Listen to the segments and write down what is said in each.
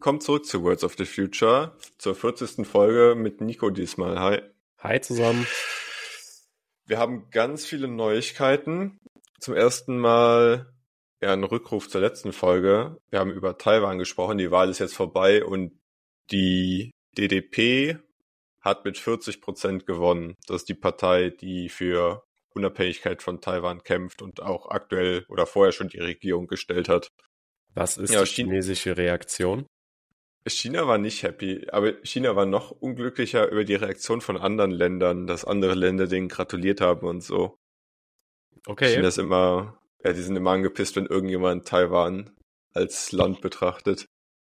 willkommen zurück zu Words of the Future, zur 40. Folge mit Nico diesmal. Hi. Hi zusammen. Wir haben ganz viele Neuigkeiten. Zum ersten Mal ein Rückruf zur letzten Folge. Wir haben über Taiwan gesprochen, die Wahl ist jetzt vorbei und die DDP hat mit 40% gewonnen. Das ist die Partei, die für Unabhängigkeit von Taiwan kämpft und auch aktuell oder vorher schon die Regierung gestellt hat. Was ist die chinesische Reaktion? China war nicht happy, aber China war noch unglücklicher über die Reaktion von anderen Ländern, dass andere Länder denen gratuliert haben und so. Okay. China ist immer, die sind immer angepisst, wenn irgendjemand Taiwan als Land betrachtet.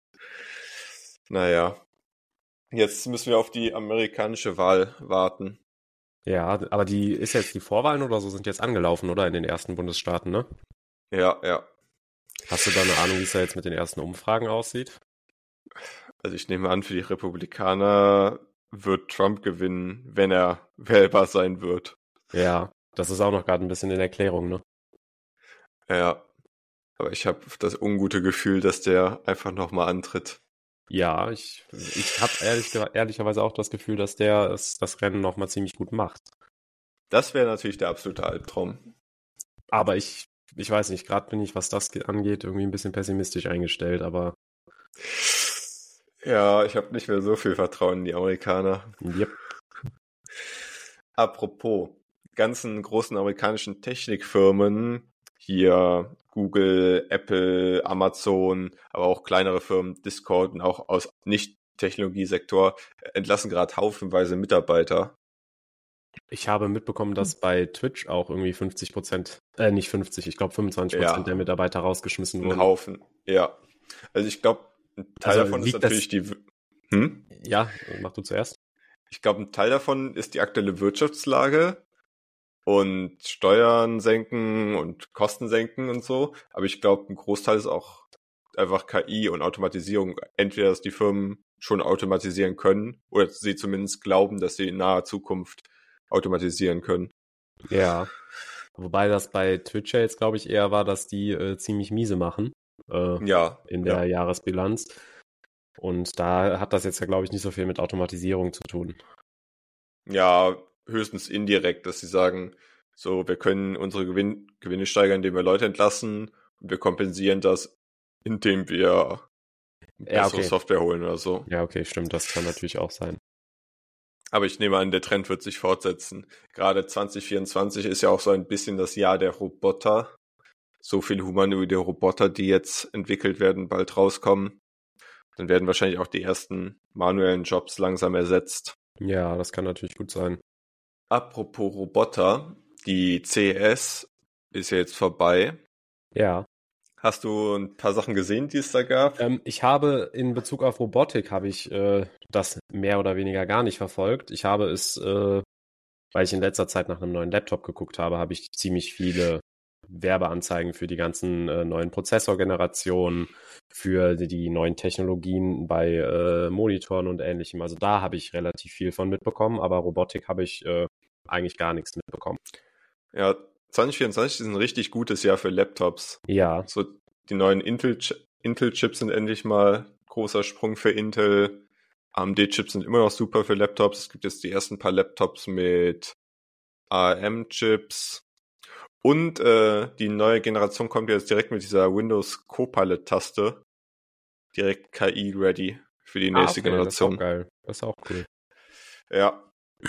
Naja, jetzt müssen wir auf die amerikanische Wahl warten. Ja, aber die Vorwahlen oder so sind jetzt angelaufen, oder? In den ersten Bundesstaaten, ne? Ja. Hast du da eine Ahnung, wie es da jetzt mit den ersten Umfragen aussieht? Also ich nehme an, für die Republikaner wird Trump gewinnen, wenn er wählbar sein wird. Ja, das ist auch noch gerade ein bisschen in Erklärung, ne? Ja, aber ich habe das ungute Gefühl, dass der einfach nochmal antritt. Ja, ich habe ehrlicherweise auch das Gefühl, dass der das Rennen nochmal ziemlich gut macht. Das wäre natürlich der absolute Albtraum. Aber ich weiß nicht, gerade bin ich, was das angeht, irgendwie ein bisschen pessimistisch eingestellt, aber... Ja, ich habe nicht mehr so viel Vertrauen in die Amerikaner. Yep. Apropos, ganzen großen amerikanischen Technikfirmen, hier Google, Apple, Amazon, aber auch kleinere Firmen, Discord und auch aus Nicht-Technologiesektor entlassen gerade haufenweise Mitarbeiter. Ich habe mitbekommen, dass bei Twitch auch irgendwie 50%, nicht 50, ich glaube 25% der Mitarbeiter rausgeschmissen wurden. Ein Haufen, ja. Also ich glaube, ein Teil davon ist natürlich Ja, mach du zuerst. Ich glaube, ein Teil davon ist die aktuelle Wirtschaftslage und Steuern senken und Kosten senken und so. Aber ich glaube, ein Großteil ist auch einfach KI und Automatisierung. Entweder, dass die Firmen schon automatisieren können oder sie zumindest glauben, dass sie in naher Zukunft automatisieren können. Ja, wobei das bei Twitch jetzt, glaube ich, eher war, dass die ziemlich miese machen in der Jahresbilanz. Und da hat das jetzt ja, glaube ich, nicht so viel mit Automatisierung zu tun. Ja, höchstens indirekt, dass sie sagen, so, wir können unsere Gewinne steigern, indem wir Leute entlassen und wir kompensieren das, indem wir bessere Software holen oder so. Ja, okay, stimmt, das kann natürlich auch sein. Aber ich nehme an, der Trend wird sich fortsetzen. Gerade 2024 ist ja auch so ein bisschen das Jahr der Roboter. So viele humanoide Roboter, die jetzt entwickelt werden, bald rauskommen. Dann werden wahrscheinlich auch die ersten manuellen Jobs langsam ersetzt. Ja, das kann natürlich gut sein. Apropos Roboter, die CES ist ja jetzt vorbei. Ja. Hast du ein paar Sachen gesehen, die es da gab? Ich habe in Bezug auf Robotik das mehr oder weniger gar nicht verfolgt. Ich habe es, weil ich in letzter Zeit nach einem neuen Laptop geguckt habe ich ziemlich viele Werbeanzeigen für die ganzen neuen Prozessorgenerationen, für die neuen Technologien bei Monitoren und Ähnlichem. Also da habe ich relativ viel von mitbekommen, aber Robotik habe ich eigentlich gar nichts mitbekommen. Ja, 2024 ist ein richtig gutes Jahr für Laptops. Ja. So die neuen Intel-Chips sind endlich mal großer Sprung für Intel. AMD-Chips sind immer noch super für Laptops. Es gibt jetzt die ersten paar Laptops mit ARM-Chips. Und die neue Generation kommt jetzt direkt mit dieser Windows Copilot-Taste. Direkt KI-ready für die nächste Generation. Das ist auch geil. Das ist auch cool. Ja.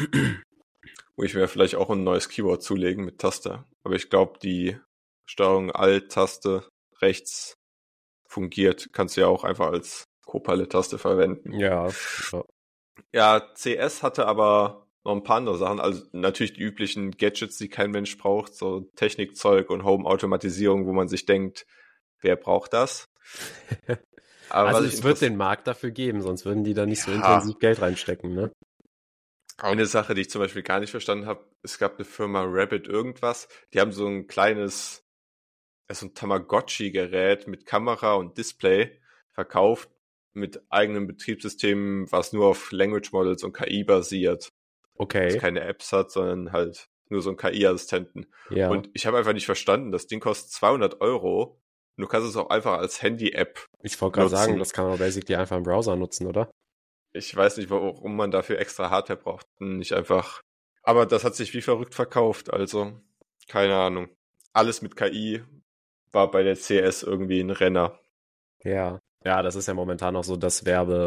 Wo ich mir vielleicht auch ein neues Keyboard zulegen mit Taste. Aber ich glaube, die Steuerung Alt-Taste rechts fungiert. Kannst du ja auch einfach als Copilot-Taste verwenden. Ja. Ja, CS hatte aber noch ein paar andere Sachen. Also natürlich die üblichen Gadgets, die kein Mensch braucht. So Technikzeug und Home-Automatisierung, wo man sich denkt, wer braucht das? Aber also es wird den Markt dafür geben, sonst würden die da nicht so intensiv Geld reinstecken, ne? Eine Sache, die ich zum Beispiel gar nicht verstanden habe, es gab eine Firma Rabbit irgendwas, die haben so ein kleines, so ein Tamagotchi-Gerät mit Kamera und Display verkauft, mit eigenen Betriebssystemen, was nur auf Language Models und KI basiert. Okay. Also keine Apps hat, sondern halt nur so einen KI-Assistenten. Ja. Und ich habe einfach nicht verstanden, das Ding kostet 200 €, Und du kannst es auch einfach als Handy-App Ich wollte gerade sagen, nutzen. das kann man basically einfach im Browser nutzen, oder? Ich weiß nicht, warum man dafür extra Hardware braucht. Nicht einfach. Aber das hat sich wie verrückt verkauft, also keine Ahnung. Alles mit KI war bei der CS irgendwie ein Renner. Ja. Ja, das ist ja momentan noch so das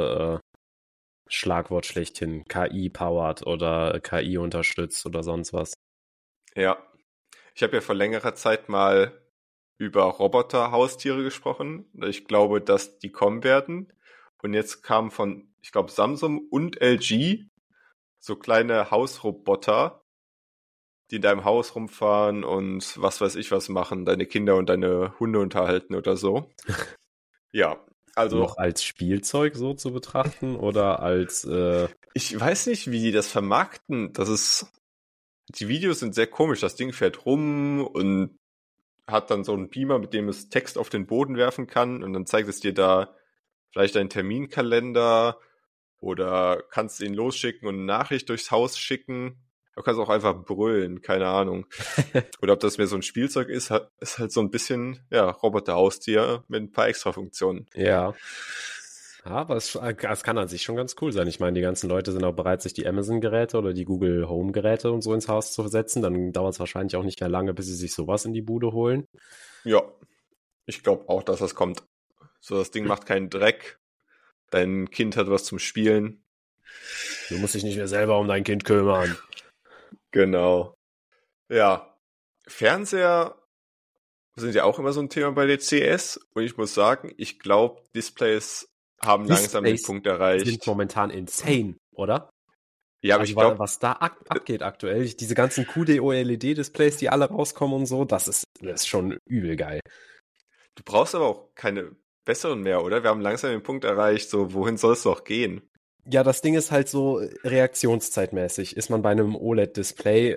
Schlagwort schlechthin. KI-powered oder KI unterstützt oder sonst was. Ja. Ich habe ja vor längerer Zeit mal über Roboter-Haustiere gesprochen. Ich glaube, dass die kommen werden. Und jetzt kam von, ich glaube, Samsung und LG so kleine Hausroboter, die in deinem Haus rumfahren und was weiß ich was machen, deine Kinder und deine Hunde unterhalten oder so. Ja, also Noch als Spielzeug so zu betrachten oder als ich weiß nicht, wie die das vermarkten. Die Videos sind sehr komisch. Das Ding fährt rum und hat dann so einen Beamer, mit dem es Text auf den Boden werfen kann und dann zeigt es dir da vielleicht einen Terminkalender oder kannst ihn losschicken und eine Nachricht durchs Haus schicken. Du kannst auch einfach brüllen, keine Ahnung. Oder ob das mehr so ein Spielzeug ist halt so ein bisschen, ja, Roboter-Haustier mit ein paar Extra-Funktionen. ja. Ja, aber es kann an sich schon ganz cool sein. Ich meine, die ganzen Leute sind auch bereit, sich die Amazon-Geräte oder die Google Home-Geräte und so ins Haus zu setzen. Dann dauert es wahrscheinlich auch nicht mehr lange, bis sie sich sowas in die Bude holen. Ja, ich glaube auch, dass das kommt. So, das Ding macht keinen Dreck. Dein Kind hat was zum Spielen. Du musst dich nicht mehr selber um dein Kind kümmern. Genau. Ja, Fernseher sind ja auch immer so ein Thema bei der CS. Und ich muss sagen, ich glaube, Displays haben langsam den Displays Punkt sind erreicht. momentan insane, oder? Ja, aber Also ich glaube, was da abgeht aktuell, diese ganzen QD-OLED-Displays, die alle rauskommen und so, das ist schon übel geil. du brauchst aber auch keine besseren mehr, oder? Wir haben langsam den Punkt erreicht, so, wohin soll es noch gehen? Ja, das Ding ist halt so reaktionszeitmäßig. Ist man bei einem OLED-Display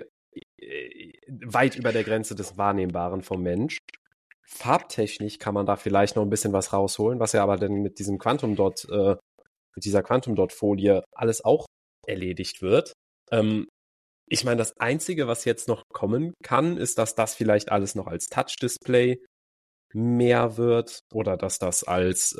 weit über der Grenze des Wahrnehmbaren vom Mensch. Farbtechnisch kann man da vielleicht noch ein bisschen was rausholen, was ja aber dann mit diesem mit dieser Quantum Dot Folie alles auch erledigt wird. Ich meine, das Einzige, was jetzt noch kommen kann, ist, dass das vielleicht alles noch als Touch-Display mehr wird oder dass das als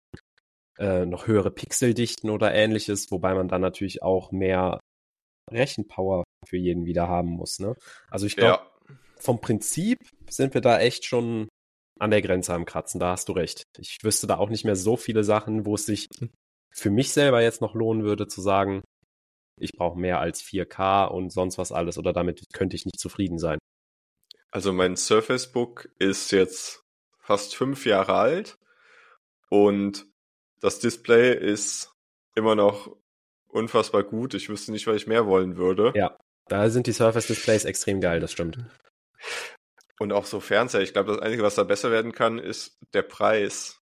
noch höhere Pixeldichten oder ähnliches, wobei man dann natürlich auch mehr Rechenpower für jeden wieder haben muss. Ne? Also ich glaube, Ja, vom Prinzip sind wir da echt schon an der Grenze am Kratzen, da hast du recht. Ich wüsste da auch nicht mehr so viele Sachen, wo es sich für mich selber jetzt noch lohnen würde, zu sagen, ich brauche mehr als 4K und sonst was alles oder damit könnte ich nicht zufrieden sein. also mein Surface Book ist jetzt fast 5 Jahre alt und das Display ist immer noch unfassbar gut. Ich wüsste nicht, was ich mehr wollen würde. Ja, da sind die Surface Displays extrem geil, das stimmt. Und auch so Fernseher. Ich glaube, das Einzige, was da besser werden kann, ist der Preis.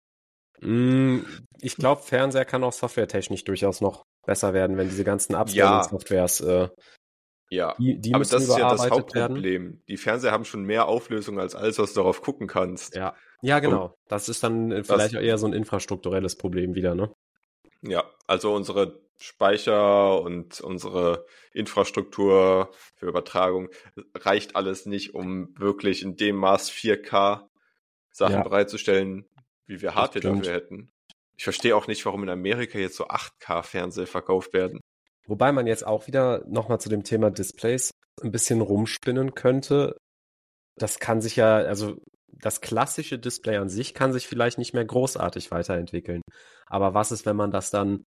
Ich glaube, Fernseher kann auch softwaretechnisch durchaus noch besser werden, wenn diese ganzen Upscaling-Softwares, Ja, die aber müssen das ist ja das überarbeitet werden. Hauptproblem. Die Fernseher haben schon mehr Auflösung als alles, was du darauf gucken kannst. Ja, genau. Das ist dann vielleicht auch eher so ein infrastrukturelles Problem wieder, ne? Ja, also unsere Speicher und unsere Infrastruktur für Übertragung reicht alles nicht, um wirklich in dem Maß 4K Sachen Ja, bereitzustellen, wie wir das Hardware stimmt. dafür hätten. Ich verstehe auch nicht, warum in Amerika jetzt so 8K-Fernseher verkauft werden. Wobei man jetzt auch wieder nochmal zu dem Thema Displays ein bisschen rumspinnen könnte. Das kann sich ja, also das klassische Display an sich kann sich vielleicht nicht mehr großartig weiterentwickeln. Aber was ist, wenn man das dann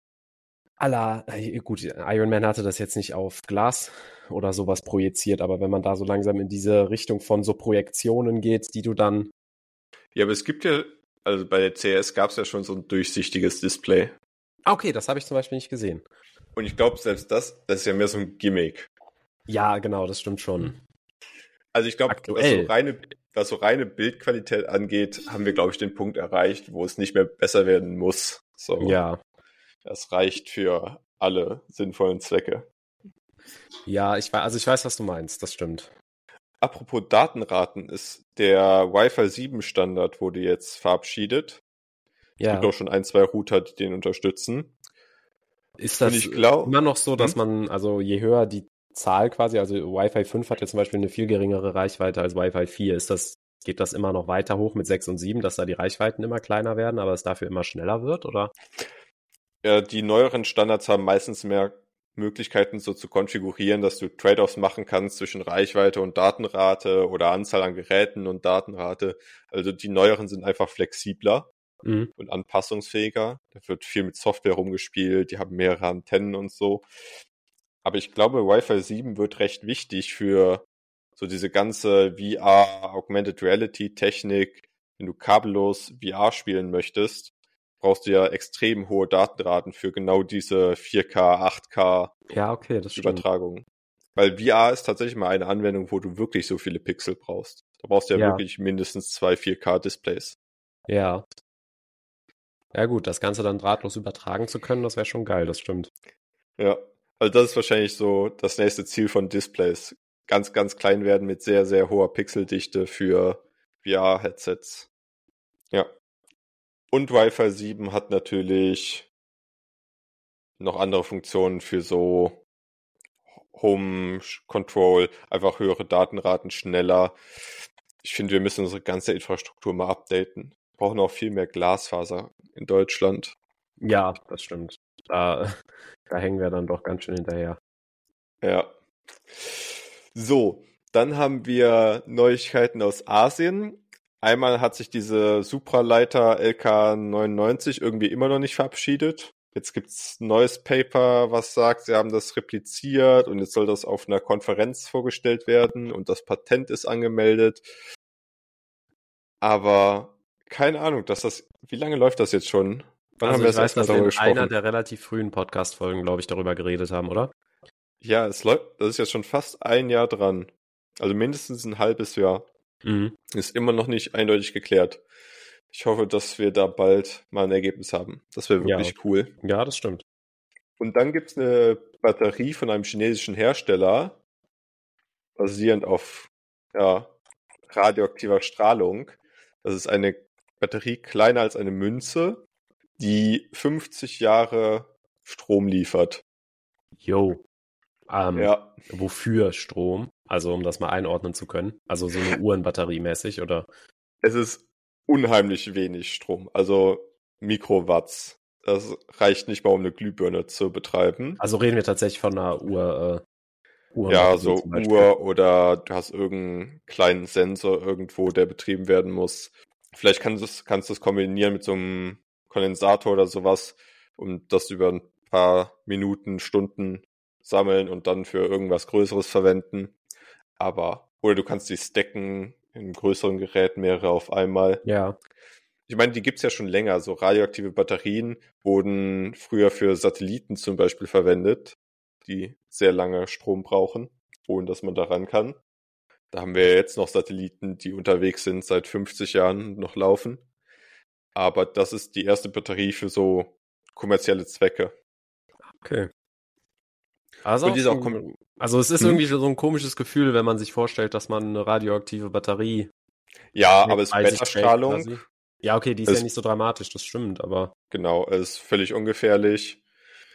gut, Iron Man hatte das jetzt nicht auf Glas oder sowas projiziert, aber wenn man da so langsam in diese Richtung von so Projektionen geht, die du dann. Ja, aber es gibt ja, also bei der CS gab es ja schon so ein durchsichtiges Display. Okay, das habe ich zum Beispiel nicht gesehen. Und ich glaube, selbst das ist ja mehr so ein Gimmick. Ja, genau, das stimmt schon. Also ich glaube, Aktuell. was so reine Bildqualität angeht, haben wir, glaube ich, den Punkt erreicht, wo es nicht mehr besser werden muss. So, Ja. das reicht für alle sinnvollen Zwecke. Ja, ich weiß, was du meinst, das stimmt. Apropos Datenraten, ist der Wi-Fi 7 Standard wurde jetzt verabschiedet. Es gibt Ja. auch schon 1, 2 Router, die den unterstützen. Ist Und das ich glaube, immer noch so, dass man, also je höher die Zahl quasi, also Wi-Fi 5 hat ja zum Beispiel eine viel geringere Reichweite als Wi-Fi 4. Ist das geht das immer noch weiter hoch mit 6 und 7, dass da die Reichweiten immer kleiner werden, aber es dafür immer schneller wird, oder? Ja, die neueren Standards haben meistens mehr Möglichkeiten so zu konfigurieren, dass du Trade-offs machen kannst zwischen Reichweite und Datenrate oder Anzahl an Geräten und Datenrate. Also die neueren sind einfach flexibler und anpassungsfähiger. Da wird viel mit Software rumgespielt, die haben mehrere Antennen und so. Aber ich glaube, Wi-Fi 7 wird recht wichtig für so diese ganze VR, Augmented Reality Technik. Wenn du kabellos VR spielen möchtest, brauchst du ja extrem hohe Datenraten für genau diese 4K, 8K Ja, okay, das stimmt. Übertragung. Weil VR ist tatsächlich mal eine Anwendung, wo du wirklich so viele Pixel brauchst. Da brauchst du ja wirklich mindestens 2 4K-Displays. Ja. Ja gut, das Ganze dann drahtlos übertragen zu können, das wäre schon geil, das stimmt. Ja, also das ist wahrscheinlich so das nächste Ziel von Displays. Ganz, ganz klein werden mit sehr, sehr hoher Pixeldichte für VR-Headsets. Ja. Und Wi-Fi 7 hat natürlich noch andere Funktionen für so Home Control, einfach höhere Datenraten, schneller. Ich finde, wir müssen unsere ganze Infrastruktur mal updaten. Wir brauchen auch viel mehr Glasfaser in Deutschland. Ja, das stimmt. Da hängen wir dann doch ganz schön hinterher. Ja. So, dann haben wir Neuigkeiten aus Asien. Einmal hat sich diese Supraleiter LK99 irgendwie immer noch nicht verabschiedet. Jetzt gibt's ein neues Paper, was sagt, sie haben das repliziert und jetzt soll das auf einer Konferenz vorgestellt werden und das Patent ist angemeldet. Aber keine Ahnung, wie lange läuft das jetzt schon? Wann haben wir das erste Mal darüber gesprochen? In einer der relativ frühen Podcast-Folgen, glaube ich, darüber geredet haben, oder? Ja, das ist jetzt schon fast ein Jahr dran. Also mindestens ein halbes Jahr. Ist immer noch nicht eindeutig geklärt. Ich hoffe, dass wir da bald mal ein Ergebnis haben. Das wäre wirklich cool. Ja, das stimmt. Und dann gibt's eine Batterie von einem chinesischen Hersteller, basierend auf radioaktiver Strahlung. Das ist eine Batterie kleiner als eine Münze, die 50 Jahre Strom liefert. Jo. Ja. Wofür Strom? Also um das mal einordnen zu können. Also so eine Uhrenbatterie mäßig, oder? Es ist unheimlich wenig Strom, also Mikrowatts. Das reicht nicht mal, um eine Glühbirne zu betreiben. Also reden wir tatsächlich von einer Uhr. Ja, so Uhr oder du hast irgendeinen kleinen Sensor irgendwo, der betrieben werden muss. Vielleicht kannst du es kombinieren mit so einem Kondensator oder sowas und das über ein paar Minuten, Stunden sammeln und dann für irgendwas Größeres verwenden. Oder du kannst die stacken in größeren Geräten, mehrere auf einmal. Ja. Ich meine, die gibt's ja schon länger. So radioaktive Batterien wurden früher für Satelliten zum Beispiel verwendet, die sehr lange Strom brauchen, ohne dass man da ran kann. Da haben wir jetzt noch Satelliten, die unterwegs sind, seit 50 Jahren noch laufen. Aber das ist die erste Batterie für so kommerzielle Zwecke. Okay. Also es ist irgendwie so ein komisches Gefühl, wenn man sich vorstellt, dass man eine radioaktive Batterie. Ja, aber es ist Beta-Strahlung. Ja, okay, die ist ja nicht so dramatisch, das stimmt, aber. Genau, es ist völlig ungefährlich.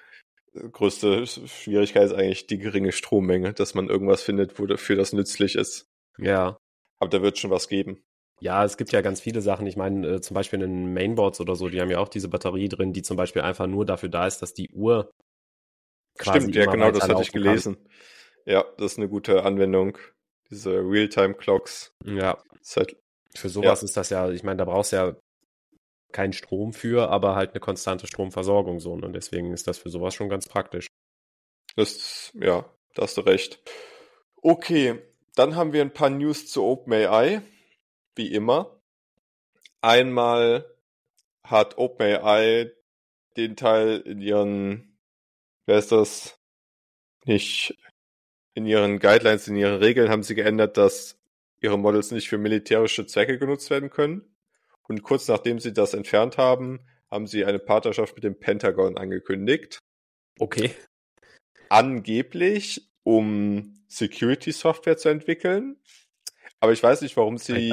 Größte Schwierigkeit ist eigentlich die geringe Strommenge, dass man irgendwas findet, wofür das nützlich ist. Ja. Aber da wird schon was geben. Ja, es gibt ja ganz viele Sachen. Ich meine, zum Beispiel in den Mainboards oder so, die haben ja auch diese Batterie drin, die zum Beispiel einfach nur dafür da ist, dass die Uhr quasi. Stimmt, ja, genau, das hatte ich gelesen. Ja, das ist eine gute Anwendung. Diese Realtime-Clocks. Ja. Für sowas ist das ja, ich meine, da brauchst du ja keinen Strom für, aber halt eine konstante Stromversorgung so. Und deswegen ist das für sowas schon ganz praktisch. Da hast du recht. Okay, dann haben wir ein paar News zu OpenAI, wie immer. Einmal hat OpenAI den Teil in ihren, in ihren Guidelines, in ihren Regeln haben sie geändert, dass ihre Models nicht für militärische Zwecke genutzt werden können. Und kurz nachdem sie das entfernt haben, haben sie eine Partnerschaft mit dem Pentagon angekündigt. Okay. Angeblich, um Security-Software zu entwickeln. Aber ich weiß nicht, warum sie...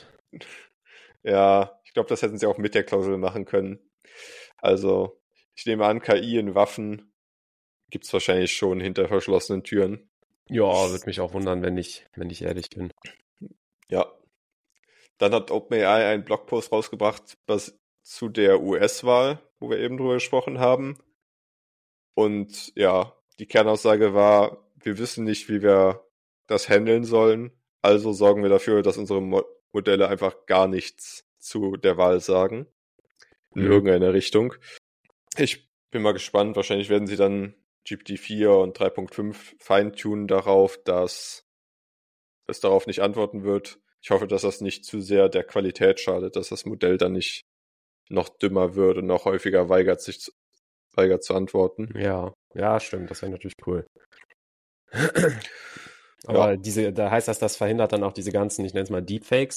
Ja, ich glaube, das hätten sie auch mit der Klausel machen können. Also, ich nehme an, KI in Waffen gibt's wahrscheinlich schon hinter verschlossenen Türen. Ja, würde mich auch wundern, wenn ich ehrlich bin. Ja. Dann hat OpenAI einen Blogpost rausgebracht zu der US-Wahl, wo wir eben drüber gesprochen haben. Und ja, die Kernaussage war, wir wissen nicht, wie wir das handeln sollen. Also sorgen wir dafür, dass unsere Modelle einfach gar nichts zu der Wahl sagen. In irgendeiner Richtung. Ich bin mal gespannt. Wahrscheinlich werden sie dann GPT-4 und 3.5 feintunen darauf, dass es darauf nicht antworten wird. Ich hoffe, dass das nicht zu sehr der Qualität schadet, dass das Modell dann nicht noch dümmer wird und noch häufiger weigert zu antworten. Ja, stimmt. Das wäre natürlich cool. Aber da heißt das verhindert dann auch diese ganzen, ich nenne es mal Deepfakes?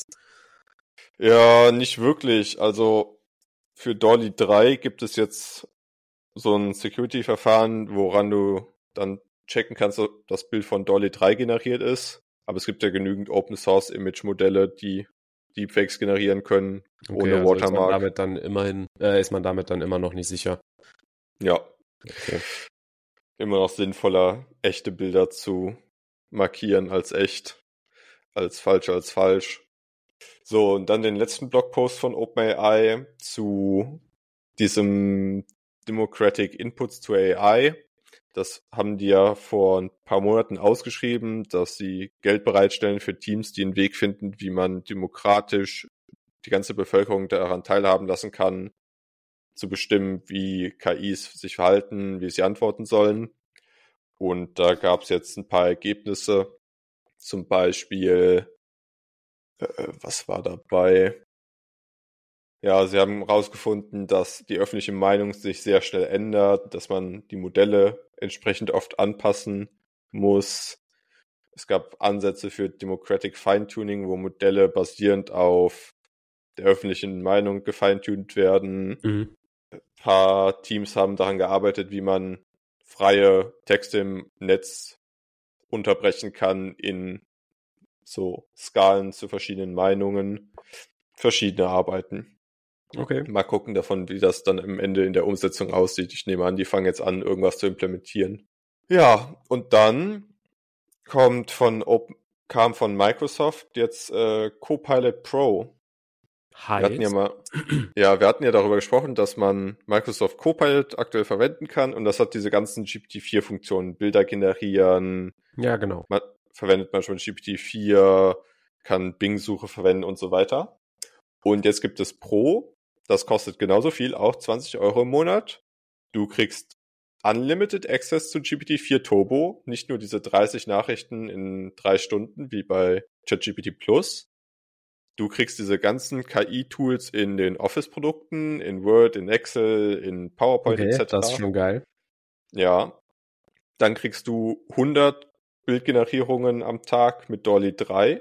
Ja, nicht wirklich. Also für DALL-E 3 gibt es jetzt so ein Security-Verfahren, woran du dann checken kannst, ob das Bild von DALL-E 3 generiert ist. Aber es gibt ja genügend Open-Source-Image-Modelle, die Deepfakes generieren können, ohne also Watermark. ist man damit dann immer noch nicht sicher. Ja. Okay. Immer noch sinnvoller, echte Bilder zu markieren als echt, als falsch. So, und dann den letzten Blogpost von OpenAI zu diesem Democratic Inputs to AI. Das haben die ja vor ein paar Monaten ausgeschrieben, dass sie Geld bereitstellen für Teams, die einen Weg finden, wie man demokratisch die ganze Bevölkerung daran teilhaben lassen kann, zu bestimmen, wie KIs sich verhalten, wie sie antworten sollen. Und da gab es jetzt ein paar Ergebnisse. Zum Beispiel, was war dabei? Ja, sie haben herausgefunden, dass die öffentliche Meinung sich sehr schnell ändert, dass man die Modelle entsprechend oft anpassen muss. Es gab Ansätze für Democratic Feintuning, wo Modelle basierend auf der öffentlichen Meinung gefeintuned werden. Ein paar Teams haben daran gearbeitet, wie man freie Texte im Netz unterbrechen kann in so Skalen zu verschiedenen Meinungen, verschiedene Arbeiten. Okay. Mal gucken davon, wie das dann am Ende in der Umsetzung aussieht. Ich nehme an, die fangen jetzt an, irgendwas zu implementieren. Ja, und dann kam von Microsoft jetzt Copilot Pro. Wir hatten ja darüber gesprochen, dass man Microsoft Copilot aktuell verwenden kann und das hat diese ganzen GPT-4-Funktionen, Bilder generieren. Ja, genau. Man verwendet manchmal GPT-4, kann Bing-Suche verwenden und so weiter. Und jetzt gibt es Pro, das kostet genauso viel, auch 20 € im Monat. Du kriegst Unlimited Access zu GPT-4 Turbo, nicht nur diese 30 Nachrichten in 3 Stunden wie bei ChatGPT Plus. Du kriegst diese ganzen KI-Tools in den Office-Produkten, in Word, in Excel, in PowerPoint etc. Das ist schon geil. Ja. Dann kriegst du 100 Bildgenerierungen am Tag mit DALL-E 3.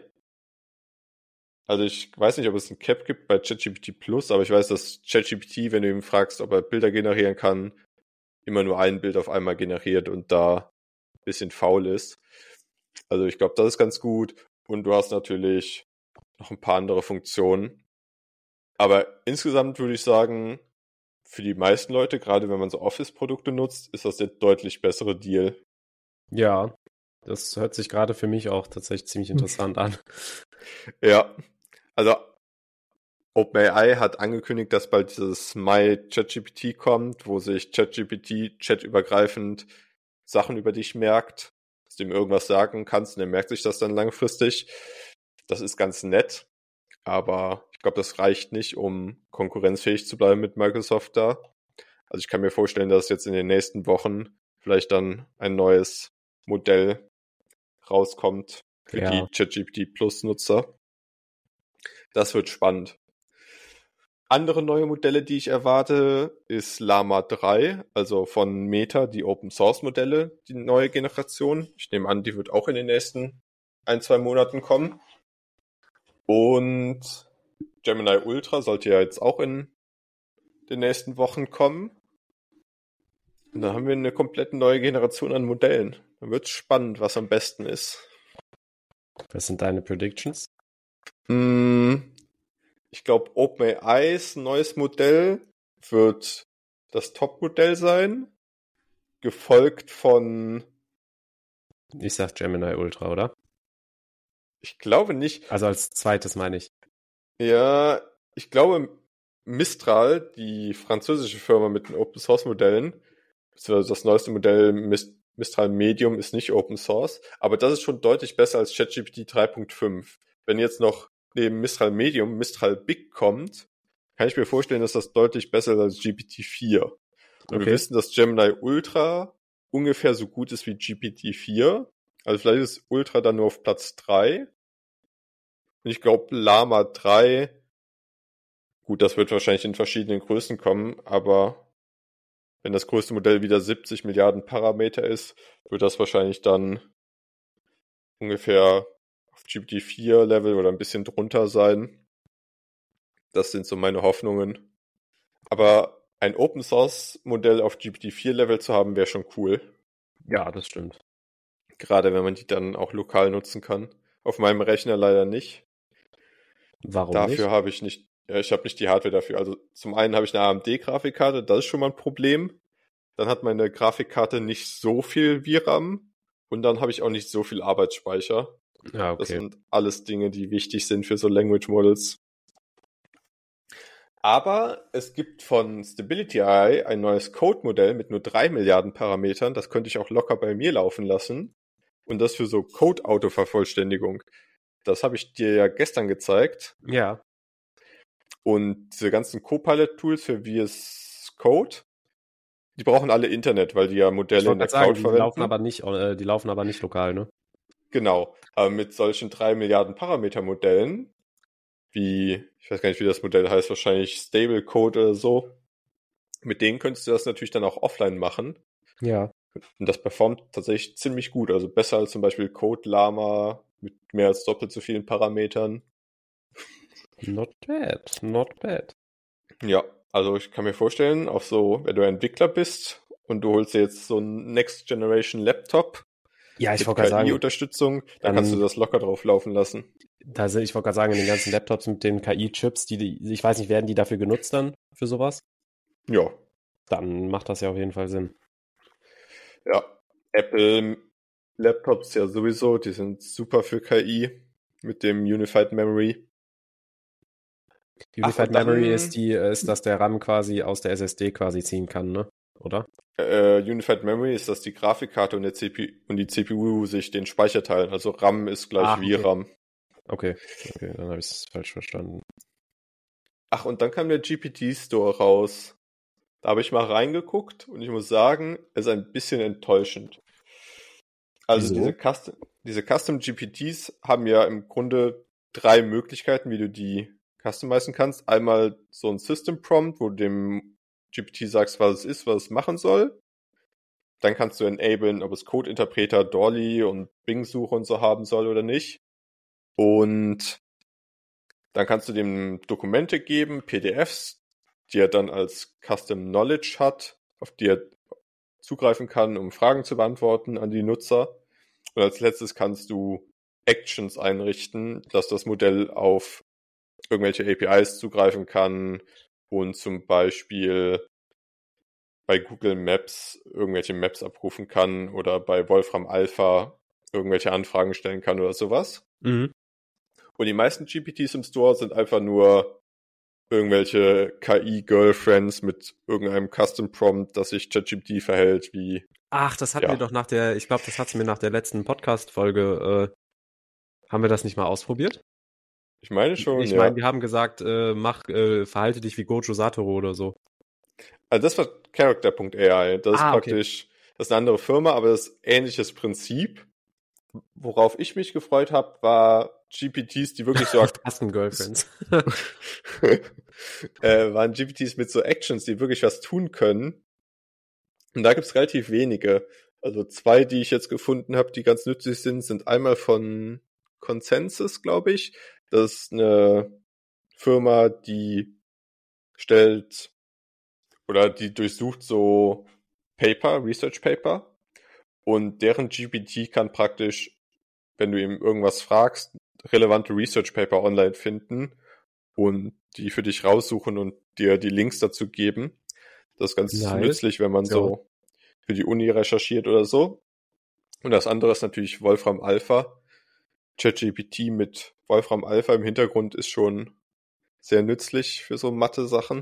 Also ich weiß nicht, ob es ein Cap gibt bei ChatGPT Plus, aber ich weiß, dass ChatGPT, wenn du ihm fragst, ob er Bilder generieren kann, immer nur ein Bild auf einmal generiert und da ein bisschen faul ist. Also ich glaube, das ist ganz gut. Und du hast natürlich noch ein paar andere Funktionen. Aber insgesamt würde ich sagen, für die meisten Leute, gerade wenn man so Office-Produkte nutzt, ist das der deutlich bessere Deal. Ja, das hört sich gerade für mich auch tatsächlich ziemlich interessant an. Ja, also OpenAI hat angekündigt, dass bald dieses My-ChatGPT kommt, wo sich ChatGPT chatübergreifend Sachen über dich merkt, dass du ihm irgendwas sagen kannst und er merkt sich das dann langfristig. Das ist ganz nett, aber ich glaube, das reicht nicht, um konkurrenzfähig zu bleiben mit Microsoft da. Also ich kann mir vorstellen, dass jetzt in den nächsten Wochen vielleicht dann ein neues Modell rauskommt für die ChatGPT Plus Nutzer. Das wird spannend. Andere neue Modelle, die ich erwarte, ist Llama 3, also von Meta, die Open Source Modelle, die neue Generation. Ich nehme an, die wird auch in den nächsten 1-2 Monaten kommen. Und Gemini Ultra sollte ja jetzt auch in den nächsten Wochen kommen. Und dann haben wir eine komplett neue Generation an Modellen. Dann wird es spannend, was am besten ist. Was sind deine Predictions? Ich glaube, OpenAIs neues Modell wird das Top-Modell sein, gefolgt von... Ich sag Gemini Ultra, oder? Ich glaube nicht. Also als zweites meine ich. Ja, ich glaube, Mistral, die französische Firma mit den Open Source Modellen, beziehungsweise das neueste Modell Mistral Medium ist nicht Open Source, aber das ist schon deutlich besser als ChatGPT 3.5. Wenn jetzt noch neben Mistral Medium Mistral Big kommt, kann ich mir vorstellen, dass das deutlich besser ist als GPT-4. Und wir Okay. wissen, dass Gemini Ultra ungefähr so gut ist wie GPT-4. Also vielleicht ist Ultra dann nur auf Platz 3. Und ich glaube, Llama 3, gut, das wird wahrscheinlich in verschiedenen Größen kommen, aber wenn das größte Modell wieder 70 Milliarden Parameter ist, wird das wahrscheinlich dann ungefähr auf GPT-4-Level oder ein bisschen drunter sein. Das sind so meine Hoffnungen. Aber ein Open-Source-Modell auf GPT-4-Level zu haben, wäre schon cool. Ja, das stimmt. Gerade wenn man die dann auch lokal nutzen kann. Auf meinem Rechner leider nicht. Warum Dafür nicht? habe ich nicht, ja, ich habe nicht die Hardware dafür. Also zum einen habe ich eine AMD-Grafikkarte, das ist schon mal ein Problem. Dann hat meine Grafikkarte nicht so viel VRAM und dann habe ich auch nicht so viel Arbeitsspeicher. Ja, Das okay. sind alles Dinge, die wichtig sind für so Language Models. Aber es gibt von Stability AI ein neues Code-Modell mit nur 3 Milliarden Parametern. Das könnte ich auch locker bei mir laufen lassen. Und das für so Code-Auto-Vervollständigung. Das habe ich dir ja gestern gezeigt. Ja. Und diese ganzen Copilot-Tools für VS Code, die brauchen alle Internet, weil die ja Ich Modelle in wollte der gerade sagen, Cloud verwenden. die laufen aber nicht lokal, ne? Genau. Aber mit solchen 3 Milliarden Parameter-Modellen, wie, ich weiß gar nicht, wie das Modell heißt, wahrscheinlich Stable Code oder so, mit denen könntest du das natürlich dann auch offline machen. Ja. Und das performt tatsächlich ziemlich gut. Also besser als zum Beispiel Code Llama mit mehr als doppelt so vielen Parametern. Not bad, not bad. Ja, also ich kann mir vorstellen, auch so, wenn du Entwickler bist und du holst dir jetzt so einen Next Generation Laptop Ja, ich mit wollte gerade sagen, KI-Unterstützung, dann kannst du dann, das locker drauf laufen lassen. ich wollte gerade sagen, in den ganzen Laptops mit den KI-Chips, ich weiß nicht, werden die dafür genutzt dann für sowas? Ja, Dann macht das ja auf jeden Fall Sinn. ja. Apple Laptops ja sowieso, die sind super für KI mit dem Unified Memory. Ach, Unified und Memory dann ist, dass der RAM quasi aus der SSD quasi ziehen kann, ne? Oder? Unified Memory ist, dass die Grafikkarte und, die CPU sich den Speicher teilen. Also RAM ist gleich Okay. VRAM. Okay, dann habe ich es falsch verstanden. Ach, und dann kam der GPT-Store raus. Da habe ich mal reingeguckt und ich muss sagen, es ist ein bisschen enttäuschend. Also Wieso? diese Custom GPTs haben ja im Grunde 3 Möglichkeiten, wie du die customizen kannst. Einmal so ein System Prompt, wo du dem GPT sagst, was es ist, was es machen soll. Dann kannst du enablen, ob es Codeinterpreter, Dolly und Bing-Suche und so haben soll oder nicht. Und dann kannst du dem Dokumente geben, PDFs, die er dann als Custom Knowledge hat, auf die er zugreifen kann, um Fragen zu beantworten an die Nutzer. Und als letztes kannst du Actions einrichten, dass das Modell auf irgendwelche APIs zugreifen kann und zum Beispiel bei Google Maps irgendwelche Maps abrufen kann oder bei Wolfram Alpha irgendwelche Anfragen stellen kann oder sowas. Mhm. Und die meisten GPTs im Store sind einfach nur irgendwelche KI-Girlfriends mit irgendeinem Custom-Prompt, das sich ChatGPT verhält, wie, Ach, das hatten wir ja, doch ich glaube, das hatten wir nach der letzten Podcast-Folge, haben wir das nicht mal ausprobiert? ich meine schon, Ich ja. meine, die haben gesagt, verhalte dich wie Gojo Satoru oder so. Also das war Character.ai. Das ist Okay. praktisch, das ist eine andere Firma, aber das ist ähnliches Prinzip. Worauf ich mich gefreut habe, war GPTs, die wirklich so Custom Girlfriends. waren GPTs mit so Actions, die wirklich was tun können. Und da gibt's relativ wenige. Also 2, die ich jetzt gefunden habe, die ganz nützlich sind, sind einmal von Consensus, glaube ich. Das ist eine Firma, die stellt oder die durchsucht so Research Paper. Und deren GPT kann praktisch, wenn du ihm irgendwas fragst, relevante Research Paper online finden und die für dich raussuchen und dir die Links dazu geben. Das ist ganz Nice. nützlich, wenn man Ja. so für die Uni recherchiert oder so. Und das andere ist natürlich Wolfram Alpha. ChatGPT mit Wolfram Alpha im Hintergrund ist schon sehr nützlich für so Mathe-Sachen.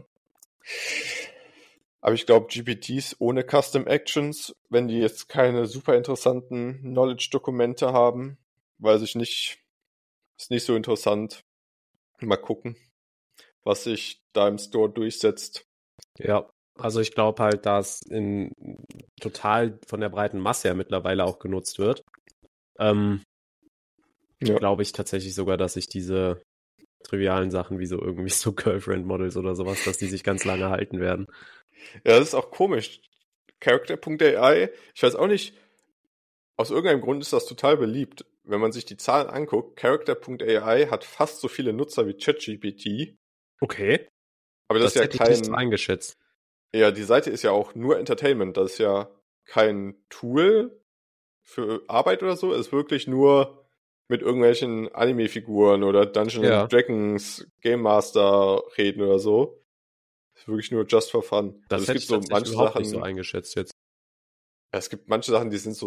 Aber ich glaube, GPTs ohne Custom Actions, wenn die jetzt keine super interessanten Knowledge-Dokumente haben, weiß ich nicht, ist nicht so interessant. Mal gucken, was sich da im Store durchsetzt. Ja, also ich glaube halt, dass total von der breiten Masse her mittlerweile auch genutzt wird. Glaube ich tatsächlich sogar, dass sich diese trivialen Sachen wie so irgendwie so Girlfriend-Models oder sowas, dass die sich ganz lange halten werden. Ja, das ist auch komisch. Character.ai, ich weiß auch nicht, aus irgendeinem Grund ist das total beliebt. Wenn man sich die Zahlen anguckt, Character.ai hat fast so viele Nutzer wie ChatGPT. Okay. Aber das ist ja hätte ich nicht so eingeschätzt. Ja, die Seite ist ja auch nur Entertainment. Das ist ja kein Tool für Arbeit oder so. Es ist wirklich nur mit irgendwelchen Anime-Figuren oder Dungeons & Dragons Game Master reden oder so. Das ist wirklich nur just for fun. Das hätte ich so manche überhaupt nicht so eingeschätzt jetzt. Es gibt manche Sachen, die sind so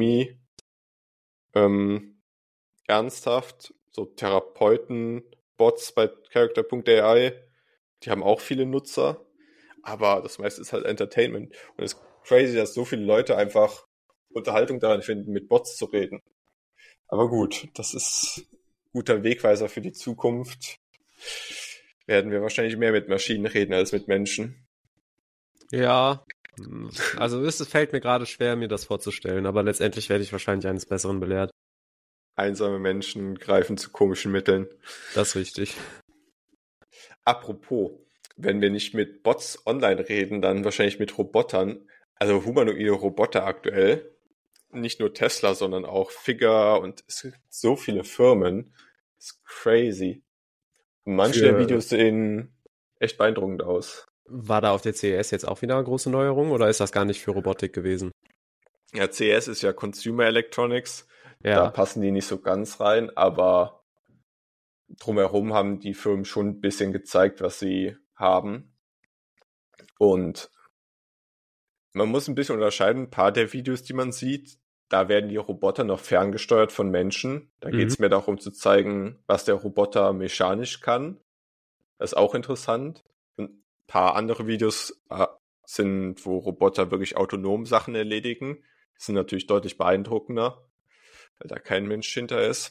ernsthaft. So Therapeuten-Bots bei Character.ai. Die haben auch viele Nutzer. Aber das meiste ist halt Entertainment. Und es ist crazy, dass so viele Leute einfach Unterhaltung daran finden, mit Bots zu reden. Aber gut, das ist ein guter Wegweiser für die Zukunft. Werden wir wahrscheinlich mehr mit Maschinen reden als mit Menschen. Ja, also es fällt mir gerade schwer, mir das vorzustellen, aber letztendlich werde ich wahrscheinlich eines Besseren belehrt. Einsame Menschen greifen zu komischen Mitteln. Das ist richtig. Apropos, wenn wir nicht mit Bots online reden, dann wahrscheinlich mit Robotern. Also humanoide Roboter aktuell. Nicht nur Tesla, sondern auch Figure und es gibt so viele Firmen. Das ist crazy. Und manche der Videos sehen echt beeindruckend aus. War da auf der CES jetzt auch wieder eine große Neuerung oder ist das gar nicht für Robotik gewesen? Ja, CES ist ja Consumer Electronics. Ja. Da passen die nicht so ganz rein, aber drumherum haben die Firmen schon ein bisschen gezeigt, was sie haben. Und man muss ein bisschen unterscheiden, ein paar der Videos, die man sieht, da werden die Roboter noch ferngesteuert von Menschen. Da geht es mehr darum zu zeigen, was der Roboter mechanisch kann. Das ist auch interessant. Und ein paar andere Videos sind, wo Roboter wirklich autonom Sachen erledigen. Das sind natürlich deutlich beeindruckender, weil da kein Mensch hinter ist.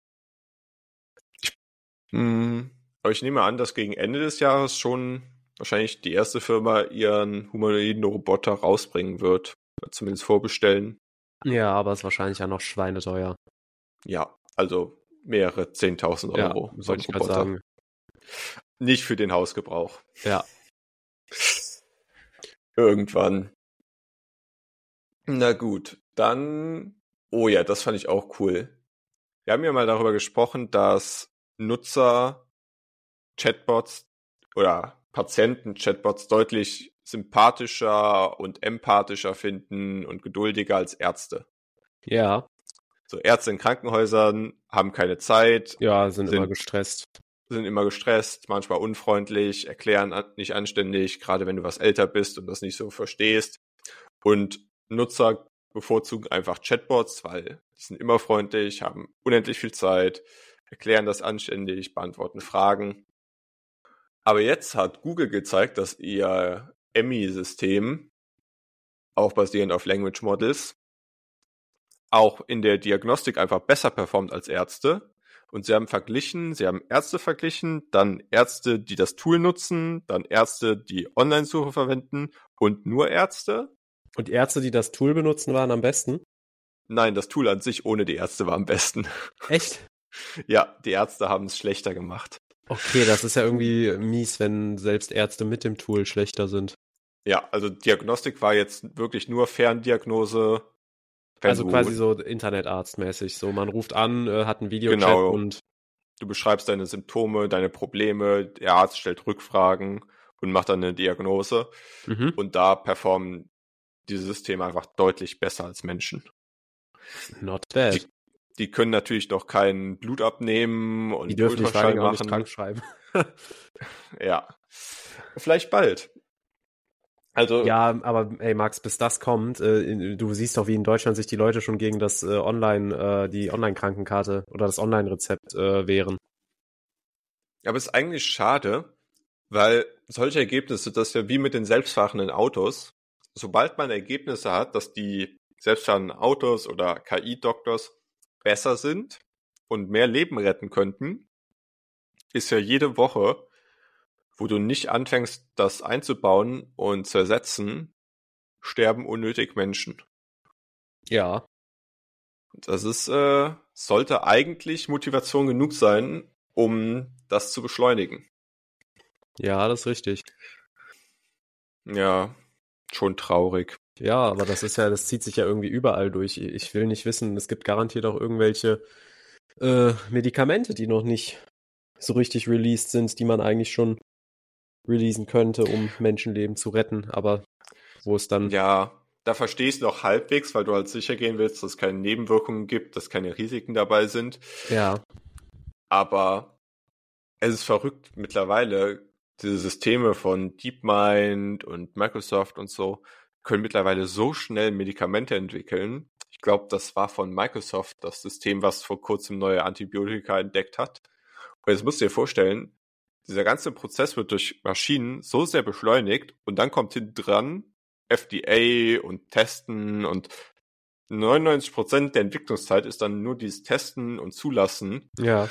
Aber ich nehme an, dass gegen Ende des Jahres schon wahrscheinlich die erste Firma ihren humanoiden Roboter rausbringen wird. Oder zumindest vorbestellen. Ja, aber ist wahrscheinlich ja noch schweineteuer. Ja, also mehrere 10.000 Euro. Ja, wollte ich gerade sagen. Nicht für den Hausgebrauch. Ja. Irgendwann. Na gut, dann... Oh ja, das fand ich auch cool. Wir haben ja mal darüber gesprochen, dass Nutzer Chatbots oder Patienten-Chatbots deutlich sympathischer und empathischer finden und geduldiger als Ärzte. Ja. So Ärzte in Krankenhäusern haben keine Zeit. Ja, sind immer gestresst. Sind immer gestresst, manchmal unfreundlich, erklären nicht anständig, gerade wenn du was älter bist und das nicht so verstehst. Und Nutzer bevorzugen einfach Chatbots, weil die sind immer freundlich, haben unendlich viel Zeit, erklären das anständig, beantworten Fragen. Aber jetzt hat Google gezeigt, dass ihr Emmy-System, auch basierend auf Language Models, auch in der Diagnostik einfach besser performt als Ärzte. Und sie haben Ärzte verglichen, dann Ärzte, die das Tool nutzen, dann Ärzte, die Online-Suche verwenden und nur Ärzte. Und die Ärzte, die das Tool benutzen, waren am besten? Nein, das Tool an sich ohne die Ärzte war am besten. Echt? Ja, die Ärzte haben es schlechter gemacht. Okay, das ist ja irgendwie mies, wenn selbst Ärzte mit dem Tool schlechter sind. Ja, also Diagnostik war jetzt wirklich nur Ferndiagnose. Also quasi so Internetarztmäßig. So, man ruft an, hat einen Videochat und... Du beschreibst deine Symptome, deine Probleme, der Arzt stellt Rückfragen und macht dann eine Diagnose. Und da performen diese Systeme einfach deutlich besser als Menschen. Not bad. Die können natürlich noch kein Blut abnehmen und die dürfen nicht krank schreiben. Ja, vielleicht bald. Also ja, aber ey Max, bis das kommt, du siehst doch, wie in Deutschland sich die Leute schon gegen das die Online-Krankenkarte oder das Online-Rezept wehren. Aber es ist eigentlich schade, weil solche Ergebnisse, das ist ja wie mit den selbstfahrenden Autos, sobald man Ergebnisse hat, dass die selbstfahrenden Autos oder KI-Doktors besser sind und mehr Leben retten könnten, ist ja jede Woche, wo du nicht anfängst, das einzubauen und zu ersetzen, sterben unnötig Menschen. Ja. Das ist, sollte eigentlich Motivation genug sein, um das zu beschleunigen. Ja, das ist richtig. Ja, schon traurig. Ja, aber das zieht sich ja irgendwie überall durch. Ich will nicht wissen, es gibt garantiert auch irgendwelche Medikamente, die noch nicht so richtig released sind, die man eigentlich schon releasen könnte, um Menschenleben zu retten, aber wo es dann... Ja, da verstehe ich es noch halbwegs, weil du halt sicher gehen willst, dass es keine Nebenwirkungen gibt, dass keine Risiken dabei sind. Ja. Aber es ist verrückt mittlerweile, diese Systeme von DeepMind und Microsoft und so können mittlerweile so schnell Medikamente entwickeln. Ich glaube, das war von Microsoft das System, was vor kurzem neue Antibiotika entdeckt hat. Und jetzt musst du dir vorstellen, dieser ganze Prozess wird durch Maschinen so sehr beschleunigt und dann kommt hinten dran FDA und Testen und 99% der Entwicklungszeit ist dann nur dieses Testen und Zulassen. Ja.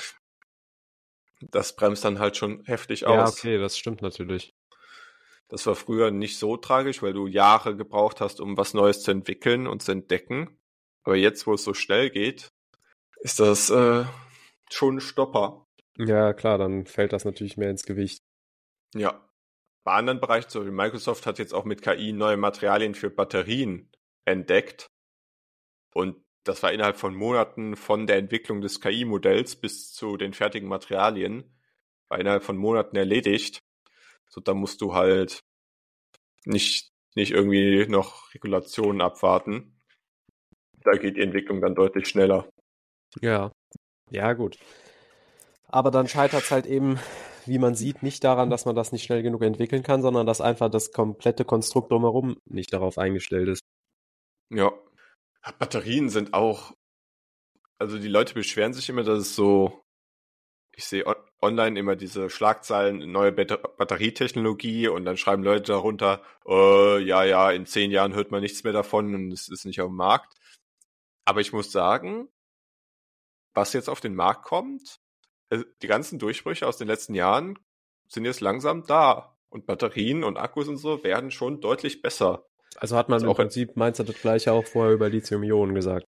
Das bremst dann halt schon heftig Ja, aus. okay, das stimmt natürlich. Das war früher nicht so tragisch, weil du Jahre gebraucht hast, um was Neues zu entwickeln und zu entdecken. Aber jetzt, wo es so schnell geht, ist das schon ein Stopper. Ja, klar, dann fällt das natürlich mehr ins Gewicht. Ja. Bei anderen Bereichen, so wie Microsoft hat jetzt auch mit KI neue Materialien für Batterien entdeckt. Und das war innerhalb von Monaten von der Entwicklung des KI-Modells bis zu den fertigen Materialien, war innerhalb von Monaten erledigt. So, da musst du halt nicht irgendwie noch Regulationen abwarten. Da geht die Entwicklung dann deutlich schneller. Ja. Ja, gut. Aber dann scheitert es halt eben, wie man sieht, nicht daran, dass man das nicht schnell genug entwickeln kann, sondern dass einfach das komplette Konstrukt drumherum nicht darauf eingestellt ist. Ja. Batterien sind auch, also die Leute beschweren sich immer, dass es so, ich sehe online immer diese Schlagzeilen, neue Batterietechnologie und dann schreiben Leute darunter, ja, in 10 Jahren hört man nichts mehr davon und es ist nicht auf dem Markt. Aber ich muss sagen, was jetzt auf den Markt kommt, die ganzen Durchbrüche aus den letzten Jahren sind jetzt langsam da. Und Batterien und Akkus und so werden schon deutlich besser. Also hat man im Prinzip, meinst du, das gleiche auch vorher über Lithium-Ionen gesagt?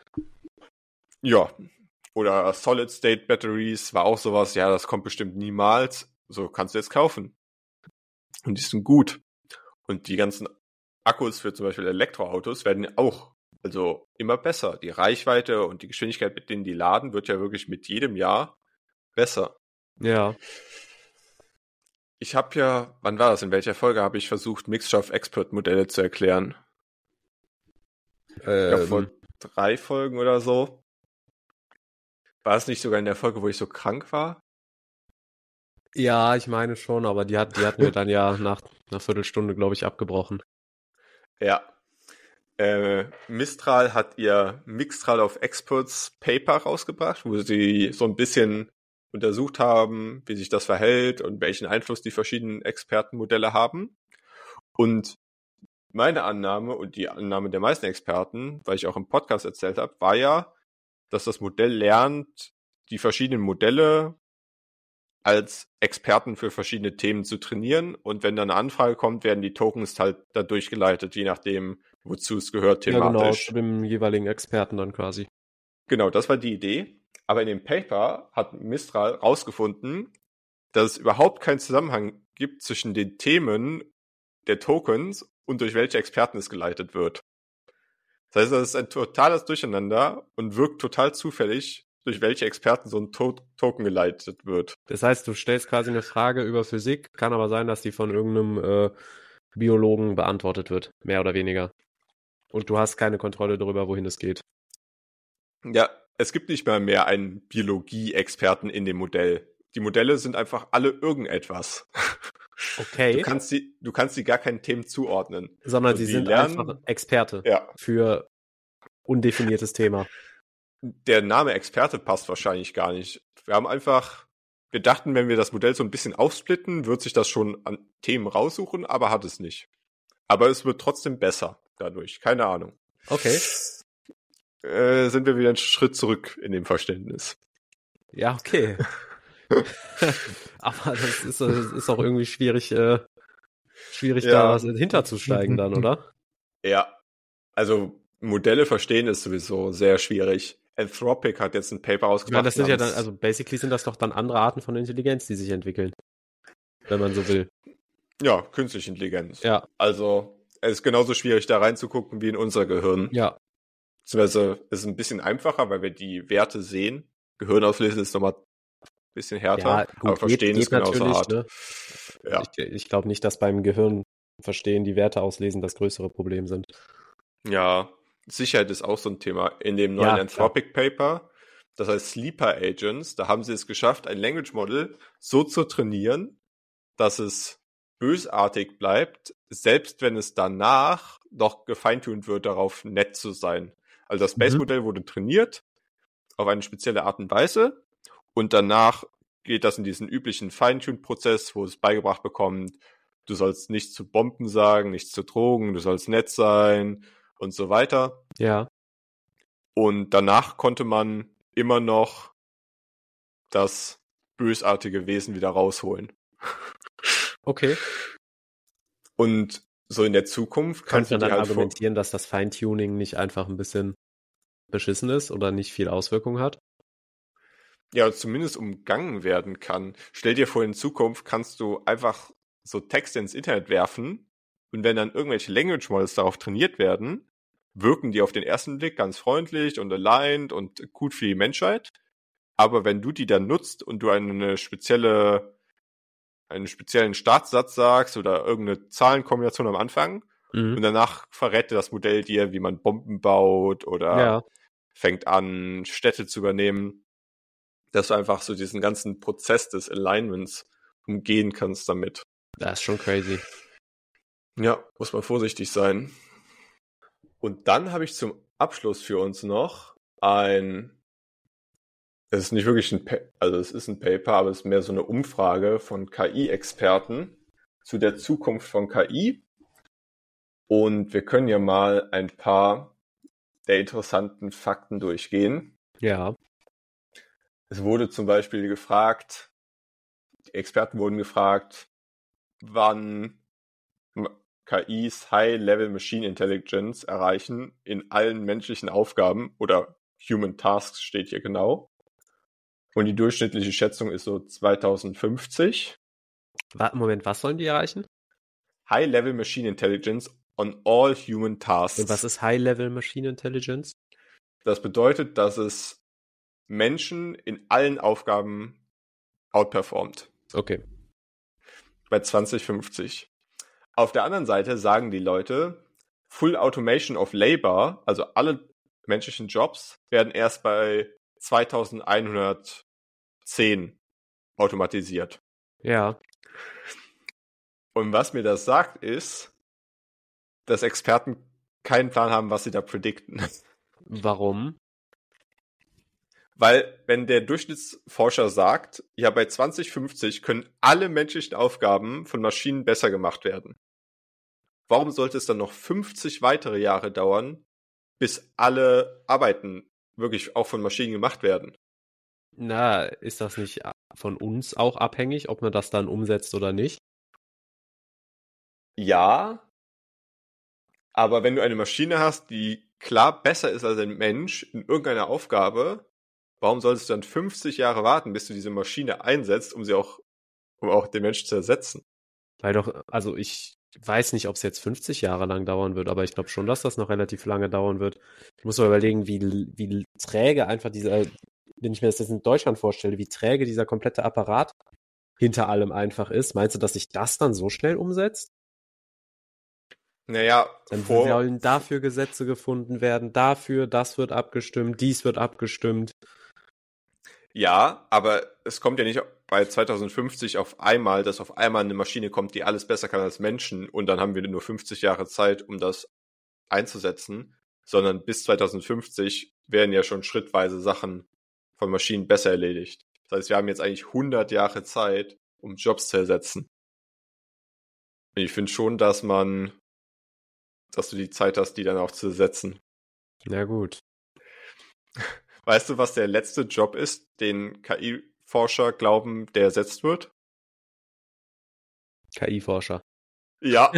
Ja. Oder Solid-State-Batteries war auch sowas, ja, das kommt bestimmt niemals. So kannst du jetzt kaufen. Und die sind gut. Und die ganzen Akkus für zum Beispiel Elektroautos werden auch also immer besser. Die Reichweite und die Geschwindigkeit, mit denen die laden, wird ja wirklich mit jedem Jahr besser. Ja. Ich habe ja, wann war das? In welcher Folge habe ich versucht, Mixture of Expert Modelle zu erklären? Ich glaube, vor 3 Folgen oder so. War es nicht sogar in der Folge, wo ich so krank war? Ja, ich meine schon, aber die hatten wir dann ja nach einer Viertelstunde, glaube ich, abgebrochen. Ja. Mistral hat ihr Mixtral of Experts Paper rausgebracht, wo sie so ein bisschen untersucht haben, wie sich das verhält und welchen Einfluss die verschiedenen Expertenmodelle haben. Und meine Annahme und die Annahme der meisten Experten, weil ich auch im Podcast erzählt habe, war ja, dass das Modell lernt, die verschiedenen Modelle als Experten für verschiedene Themen zu trainieren. Und wenn dann eine Anfrage kommt, werden die Tokens halt da durchgeleitet, je nachdem, wozu es gehört thematisch. Ja, genau, zu dem jeweiligen Experten dann quasi. Genau, das war die Idee. Aber in dem Paper hat Mistral rausgefunden, dass es überhaupt keinen Zusammenhang gibt zwischen den Themen der Tokens und durch welche Experten es geleitet wird. Das heißt, das ist ein totales Durcheinander und wirkt total zufällig, durch welche Experten so ein Token geleitet wird. Das heißt, du stellst quasi eine Frage über Physik, kann aber sein, dass die von irgendeinem Biologen beantwortet wird, mehr oder weniger. Und du hast keine Kontrolle darüber, wohin es geht. Ja, es gibt nicht mal mehr einen Biologie-Experten in dem Modell. Die Modelle sind einfach alle irgendetwas. Okay. Du kannst die gar keinen Themen zuordnen. Sondern und sie sind einfach Experte für undefiniertes Thema. Der Name Experte passt wahrscheinlich gar nicht. Wir haben einfach Wir dachten, wenn wir das Modell so ein bisschen aufsplitten, wird sich das schon an Themen raussuchen, aber hat es nicht. Aber es wird trotzdem besser dadurch. Keine Ahnung. Okay. Sind wir wieder einen Schritt zurück in dem Verständnis. Ja, okay. Aber das ist auch irgendwie schwierig, da hinterzusteigen dann, oder? Ja. Also Modelle verstehen ist sowieso sehr schwierig. Anthropic hat jetzt ein Paper Ich meine, ausgebracht. das sind ja dann, also basically sind das doch dann andere Arten von Intelligenz, die sich entwickeln. Wenn man so will. Ja, künstliche Intelligenz. Ja. Also es ist genauso schwierig, da reinzugucken wie in unser Gehirn. Ja. Beziehungsweise es ist ein bisschen einfacher, weil wir die Werte sehen. Gehirn auslesen ist nochmal ein bisschen härter, Ja, gut, aber verstehen ist genauso hart. Ne? Ja. Ich glaube nicht, dass beim Gehirn verstehen, die Werte auslesen, das größere Problem sind. Ja, Sicherheit ist auch so ein Thema. In dem neuen Anthropic Paper, das heißt Sleeper Agents, da haben sie es geschafft, ein Language Model so zu trainieren, dass es bösartig bleibt, selbst wenn es danach noch gefeintuned wird, darauf nett zu sein. Also das Base-Modell wurde trainiert auf eine spezielle Art und Weise und danach geht das in diesen üblichen Feintuned-Prozess, wo es beigebracht bekommt, du sollst nichts zu Bomben sagen, nichts zu Drogen, du sollst nett sein und so weiter. Ja. Und danach konnte man immer noch das bösartige Wesen wieder rausholen. Okay. Und so in der Zukunft kannst du dann dir halt argumentieren, dass das Feintuning nicht einfach ein bisschen beschissen ist oder nicht viel Auswirkung hat? Ja, zumindest umgangen werden kann. Stell dir vor, in Zukunft kannst du einfach so Texte ins Internet werfen und wenn dann irgendwelche Language Models darauf trainiert werden, wirken die auf den ersten Blick ganz freundlich und aligned und gut für die Menschheit. Aber wenn du die dann nutzt und du einen speziellen Startsatz sagst oder irgendeine Zahlenkombination am Anfang und danach verrät das Modell dir, wie man Bomben baut oder fängt an, Städte zu übernehmen, dass du einfach so diesen ganzen Prozess des Alignments umgehen kannst damit. Das ist schon crazy. Ja, muss man vorsichtig sein. Und dann habe ich zum Abschluss für uns noch es ist nicht wirklich es ist ein Paper, aber es ist mehr so eine Umfrage von KI-Experten zu der Zukunft von KI. Und wir können ja mal ein paar der interessanten Fakten durchgehen. Ja. Es wurde zum Beispiel die Experten wurden gefragt, wann KIs High-Level Machine Intelligence erreichen in allen menschlichen Aufgaben oder Human Tasks steht hier genau. Und die durchschnittliche Schätzung ist so 2050. Moment, was sollen die erreichen? High-Level Machine Intelligence on all human tasks. Und was ist High-Level Machine Intelligence? Das bedeutet, dass es Menschen in allen Aufgaben outperformt. Okay. Bei 2050. Auf der anderen Seite sagen die Leute, Full Automation of Labor, also alle menschlichen Jobs, werden erst bei 2110 automatisiert. Ja. Und was mir das sagt, ist, dass Experten keinen Plan haben, was sie da predikten. Warum? Weil, wenn der Durchschnittsforscher sagt, ja, bei 2050 können alle menschlichen Aufgaben von Maschinen besser gemacht werden. Warum sollte es dann noch 50 weitere Jahre dauern, bis alle Arbeiten wirklich auch von Maschinen gemacht werden? Na, ist das nicht von uns auch abhängig, ob man das dann umsetzt oder nicht? Ja, aber wenn du eine Maschine hast, die klar besser ist als ein Mensch in irgendeiner Aufgabe, warum solltest du dann 50 Jahre warten, bis du diese Maschine einsetzt, um auch den Menschen zu ersetzen? Weil doch, also ich weiß nicht, ob es jetzt 50 Jahre lang dauern wird, aber ich glaube schon, dass das noch relativ lange dauern wird. Ich muss mal überlegen, wie träge einfach wenn ich mir das jetzt in Deutschland vorstelle, wie träge dieser komplette Apparat hinter allem einfach ist. Meinst du, dass sich das dann so schnell umsetzt? Naja, dann sollen dafür Gesetze gefunden werden, dafür, das wird abgestimmt, dies wird abgestimmt. Ja, aber es kommt ja nicht bei 2050 auf einmal, dass auf einmal eine Maschine kommt, die alles besser kann als Menschen und dann haben wir nur 50 Jahre Zeit, um das einzusetzen, sondern bis 2050 werden ja schon schrittweise Sachen von Maschinen besser erledigt. Das heißt, wir haben jetzt eigentlich 100 Jahre Zeit, um Jobs zu ersetzen. Und ich finde schon, dass du die Zeit hast, die dann auch zu ersetzen. Na gut. Weißt du, was der letzte Job ist, den KI-Forscher glauben, der ersetzt wird? KI-Forscher. Ja.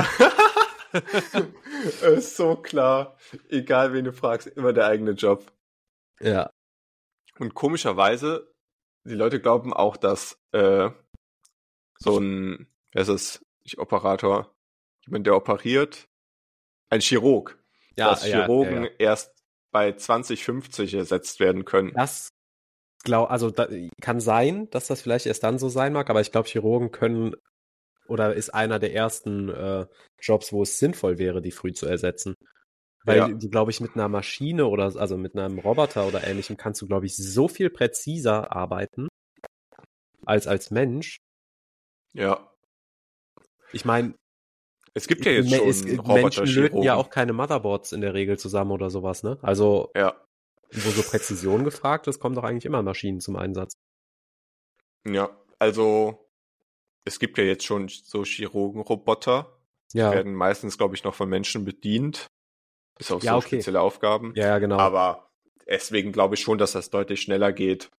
Ist so klar. Egal, wen du fragst, immer der eigene Job. Ja. Und komischerweise, die Leute glauben auch, dass so ein, wer ist es, nicht Operator, jemand, der operiert, ein Chirurg, dass Chirurgen erst bei 2050 ersetzt werden können. Das kann sein, dass das vielleicht erst dann so sein mag, aber ich glaube, Chirurgen können oder ist einer der ersten Jobs, wo es sinnvoll wäre, die früh zu ersetzen. Weil du, glaube ich, mit einer Maschine oder also mit einem Roboter oder ähnlichem kannst du, glaube ich, so viel präziser arbeiten als Mensch. Ja. Ich meine, es gibt ja jetzt schon Menschen löten ja auch keine Motherboards in der Regel zusammen oder sowas, ne? Also, wo so Präzision gefragt ist, kommen doch eigentlich immer Maschinen zum Einsatz. Ja, also es gibt ja jetzt schon so Chirurgenroboter. Die werden meistens, glaube ich, noch von Menschen bedient. Bis auf so spezielle Aufgaben. Ja, genau. Aber deswegen glaube ich schon, dass das deutlich schneller geht.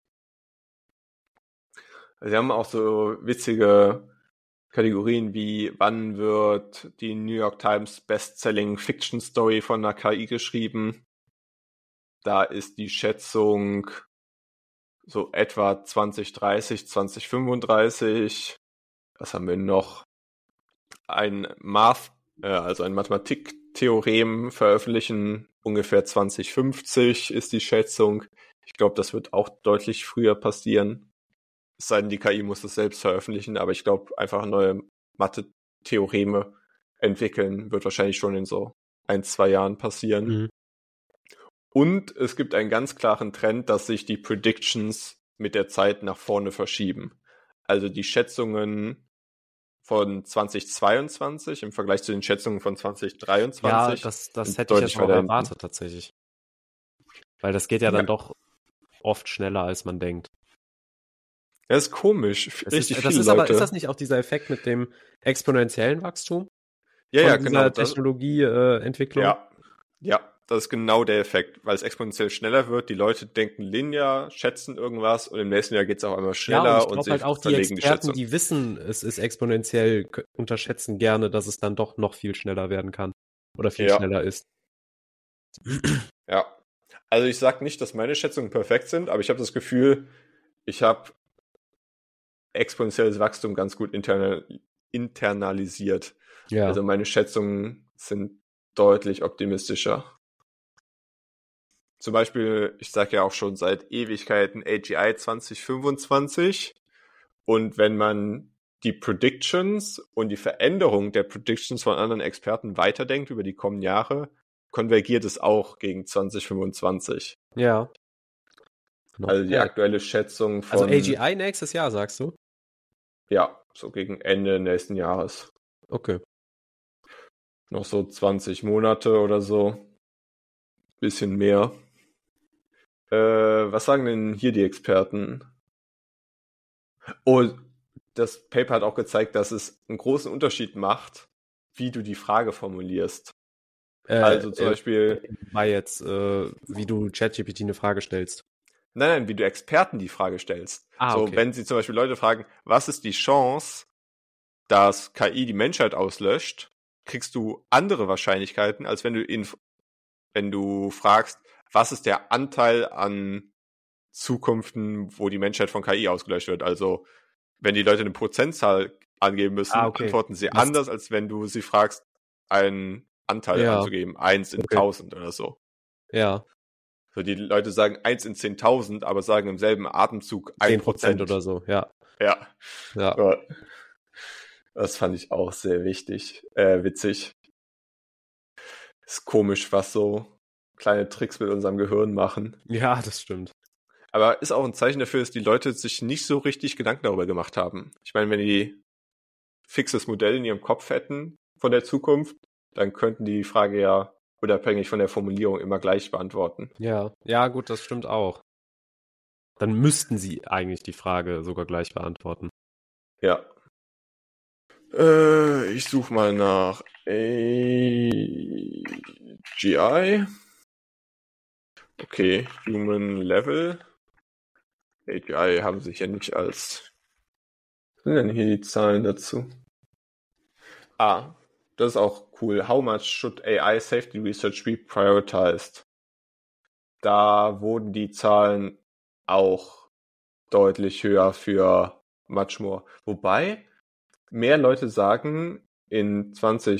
Sie haben auch so witzige Kategorien wie, wann wird die New York Times Bestselling Fiction Story von einer KI geschrieben? Da ist die Schätzung so etwa 2030, 2035. Was haben wir noch? Ein Mathematiktheorem veröffentlichen, ungefähr 2050 ist die Schätzung. Ich glaube, das wird auch deutlich früher passieren. Es sei denn, die KI muss das selbst veröffentlichen, aber ich glaube, einfach neue Mathe-Theoreme entwickeln wird wahrscheinlich schon in so 1-2 Jahren passieren. Mhm. Und es gibt einen ganz klaren Trend, dass sich die Predictions mit der Zeit nach vorne verschieben. Also die Schätzungen von 2022 im Vergleich zu den Schätzungen von 2023. Ja, das hätte ich jetzt auch erwartet tatsächlich. Weil das geht ja dann doch oft schneller, als man denkt. Das ist komisch. Richtig viele Leute. Aber ist das nicht auch dieser Effekt mit dem exponentiellen Wachstum? Ja, genau. Technologieentwicklung? Ja, das ist genau der Effekt, weil es exponentiell schneller wird. Die Leute denken linear, schätzen irgendwas und im nächsten Jahr geht es auch immer schneller und sie halt auch die Experten, die wissen, es ist exponentiell, unterschätzen gerne, dass es dann doch noch viel schneller werden kann oder viel schneller ist. Ja, also ich sag nicht, dass meine Schätzungen perfekt sind, aber ich habe das Gefühl, ich habe exponentielles Wachstum ganz gut internalisiert. Ja. Also meine Schätzungen sind deutlich optimistischer. Zum Beispiel, ich sage ja auch schon seit Ewigkeiten AGI 2025 und wenn man die Predictions und die Veränderung der Predictions von anderen Experten weiterdenkt über die kommenden Jahre, konvergiert es auch gegen 2025. Ja. Also die aktuelle Schätzung von... Also AGI nächstes Jahr, sagst du? Ja, so gegen Ende nächsten Jahres. Okay. Noch so 20 Monate oder so. Bisschen mehr. Was sagen denn hier die Experten? Oh, das Paper hat auch gezeigt, dass es einen großen Unterschied macht, wie du die Frage formulierst. Also zum Beispiel... wie du ChatGPT eine Frage stellst. Nein, wie du Experten die Frage stellst. So, wenn sie zum Beispiel Leute fragen, was ist die Chance, dass KI die Menschheit auslöscht, kriegst du andere Wahrscheinlichkeiten, als wenn du fragst, was ist der Anteil an Zukunften, wo die Menschheit von KI ausgelöscht wird. Also, wenn die Leute eine Prozentzahl angeben müssen, antworten sie anders, als wenn du sie fragst, einen Anteil anzugeben. 1 in 1000 oder so. Ja. So, die Leute sagen 1 in 10.000, aber sagen im selben Atemzug 1% oder so, ja. Ja. Das fand ich auch sehr witzig. Ist komisch, was so kleine Tricks mit unserem Gehirn machen. Ja, das stimmt. Aber ist auch ein Zeichen dafür, dass die Leute sich nicht so richtig Gedanken darüber gemacht haben. Ich meine, wenn die fixes Modell in ihrem Kopf hätten von der Zukunft, dann könnten die Frage ja unabhängig von der Formulierung immer gleich beantworten. Ja, gut, das stimmt auch. Dann müssten sie eigentlich die Frage sogar gleich beantworten. Ja. Ich suche mal nach AGI. Okay, Human Level. AGI haben sich ja nicht als... Was sind denn hier die Zahlen dazu? Das ist auch cool. How much should AI safety research be prioritized? Da wurden die Zahlen auch deutlich höher für much more. Wobei mehr Leute sagen also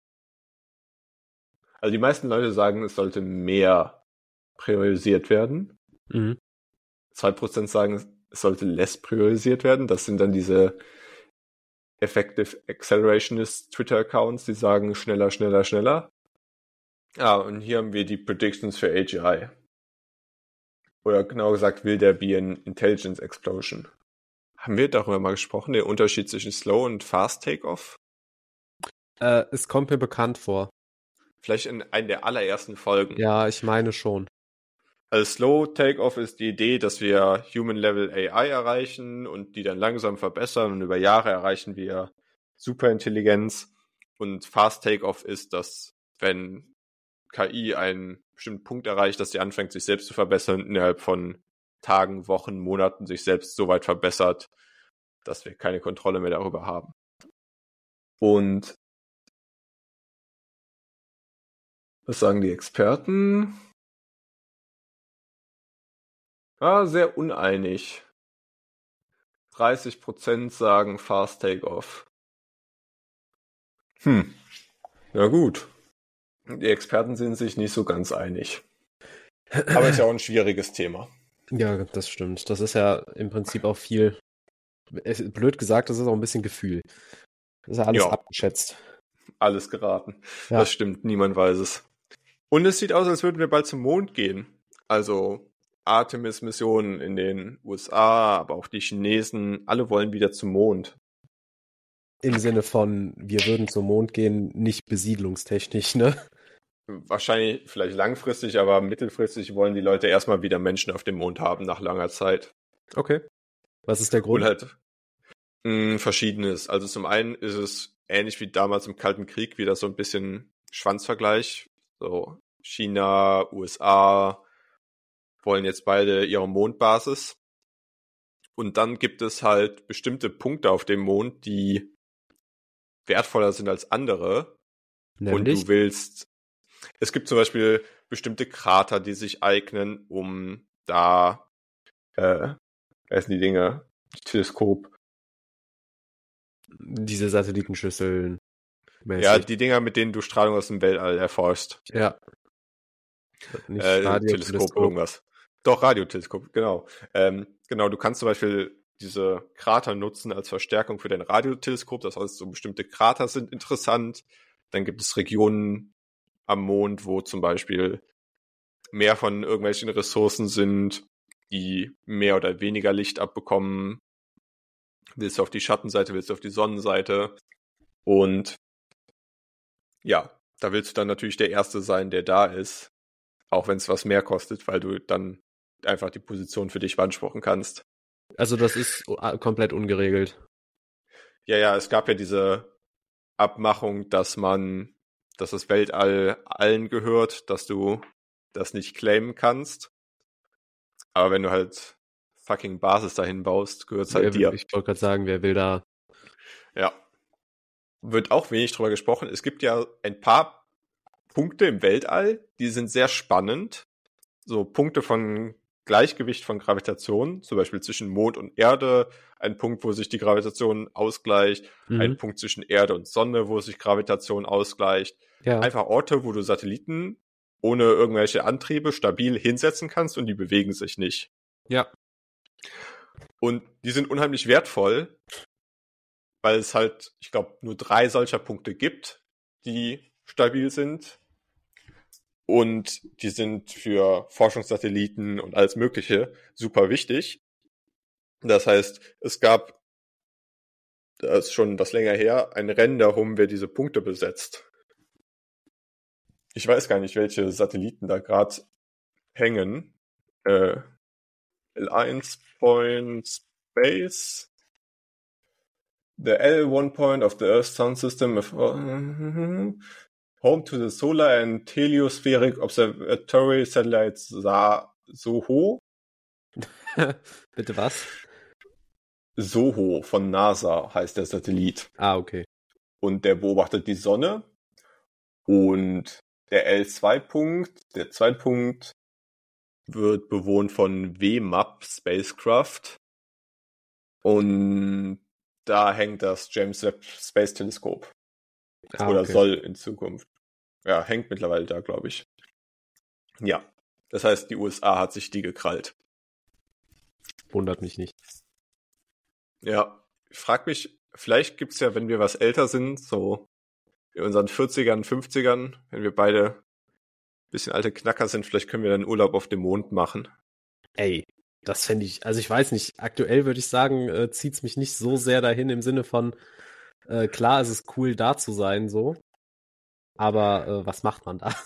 die meisten Leute sagen, es sollte mehr priorisiert werden. 2% sagen, es sollte less priorisiert werden. Das sind dann diese Effective Accelerationist Twitter-Accounts, die sagen schneller, schneller, schneller. Und hier haben wir die Predictions für AGI. Oder genau gesagt, will there be an Intelligence Explosion? Haben wir darüber mal gesprochen, der Unterschied zwischen Slow und Fast Takeoff? Es kommt mir bekannt vor. Vielleicht in einer der allerersten Folgen. Ja, ich meine schon. Also Slow Takeoff ist die Idee, dass wir Human-Level AI erreichen und die dann langsam verbessern und über Jahre erreichen wir Superintelligenz. Und Fast Takeoff ist, dass wenn KI einen bestimmten Punkt erreicht, dass sie anfängt, sich selbst zu verbessern, innerhalb von Tagen, Wochen, Monaten sich selbst so weit verbessert, dass wir keine Kontrolle mehr darüber haben. Und was sagen die Experten? Sehr uneinig. 30% sagen Fast Takeoff. Na gut. Die Experten sind sich nicht so ganz einig. Aber ist ja auch ein schwieriges Thema. Ja, das stimmt. Das ist ja im Prinzip auch viel, blöd gesagt, das ist auch ein bisschen Gefühl. Das ist ja alles abgeschätzt. Alles geraten. Ja. Das stimmt, niemand weiß es. Und es sieht aus, als würden wir bald zum Mond gehen. Also Artemis-Missionen in den USA, aber auch die Chinesen, alle wollen wieder zum Mond. Im Sinne von, wir würden zum Mond gehen, nicht besiedlungstechnisch, ne? Wahrscheinlich vielleicht langfristig, aber mittelfristig wollen die Leute erstmal wieder Menschen auf dem Mond haben nach langer Zeit. Okay. Was ist der Grund? Und halt Verschiedenes. Also zum einen ist es ähnlich wie damals im Kalten Krieg, wieder so ein bisschen Schwanzvergleich. So China, USA wollen jetzt beide ihre Mondbasis. Und dann gibt es halt bestimmte Punkte auf dem Mond, die wertvoller sind als andere. Nämlich? Und du willst... Es gibt zum Beispiel bestimmte Krater, die sich eignen, um da heißen die Dinger? Teleskop. Diese Satellitenschüsseln. Mäßig. Ja, die Dinger, mit denen du Strahlung aus dem Weltall erforschst. Ja. Nicht Teleskop, irgendwas. Doch, Radioteleskop, genau. Genau, du kannst zum Beispiel diese Krater nutzen als Verstärkung für dein Radioteleskop. Das heißt, so bestimmte Krater sind interessant. Dann gibt es Regionen am Mond, wo zum Beispiel mehr von irgendwelchen Ressourcen sind, die mehr oder weniger Licht abbekommen. Willst du auf die Schattenseite, willst du auf die Sonnenseite? Und ja, da willst du dann natürlich der Erste sein, der da ist, auch wenn es was mehr kostet, weil du dann einfach die Position für dich beanspruchen kannst. Also das ist komplett ungeregelt. Ja, es gab ja diese Abmachung, dass das Weltall allen gehört, dass du das nicht claimen kannst. Aber wenn du halt fucking Basis dahin baust, gehört's halt dir. Ich wollte gerade sagen, wer will da? Ja. Wird auch wenig drüber gesprochen. Es gibt ja ein paar Punkte im Weltall, die sind sehr spannend. So Punkte von Gleichgewicht von Gravitation, zum Beispiel zwischen Mond und Erde, ein Punkt, wo sich die Gravitation ausgleicht, ein Punkt zwischen Erde und Sonne, wo sich Gravitation ausgleicht. Ja. Einfach Orte, wo du Satelliten ohne irgendwelche Antriebe stabil hinsetzen kannst und die bewegen sich nicht. Ja. Und die sind unheimlich wertvoll, weil es halt, ich glaube, nur 3 solcher Punkte gibt, die stabil sind. Und die sind für Forschungssatelliten und alles Mögliche super wichtig. Das heißt, es gab, das ist schon was länger her, ein Rennen darum, wer diese Punkte besetzt. Ich weiß gar nicht, welche Satelliten da gerade hängen. L1 point space. The L1 point of the Earth Sun System home to the Solar and Heliospheric Observatory Satellites SOHO. Bitte was? SOHO von NASA heißt der Satellit. Ah, okay. Und der beobachtet die Sonne. Und der L2-Punkt, der Zweitpunkt, wird bewohnt von WMAP Spacecraft. Und da hängt das James Webb Space Telescope. Oder soll in Zukunft. Ja, hängt mittlerweile da, glaube ich. Ja, das heißt, die USA hat sich die gekrallt. Wundert mich nicht. Ja, ich frag mich, vielleicht gibt's ja, wenn wir was älter sind, so in unseren 40ern, 50ern, wenn wir beide ein bisschen alte Knacker sind, vielleicht können wir dann Urlaub auf dem Mond machen. Ey, das fände ich, also ich weiß nicht, aktuell würde ich sagen, zieht's mich nicht so sehr dahin im Sinne von, klar, es ist cool, da zu sein, so. Aber was macht man da?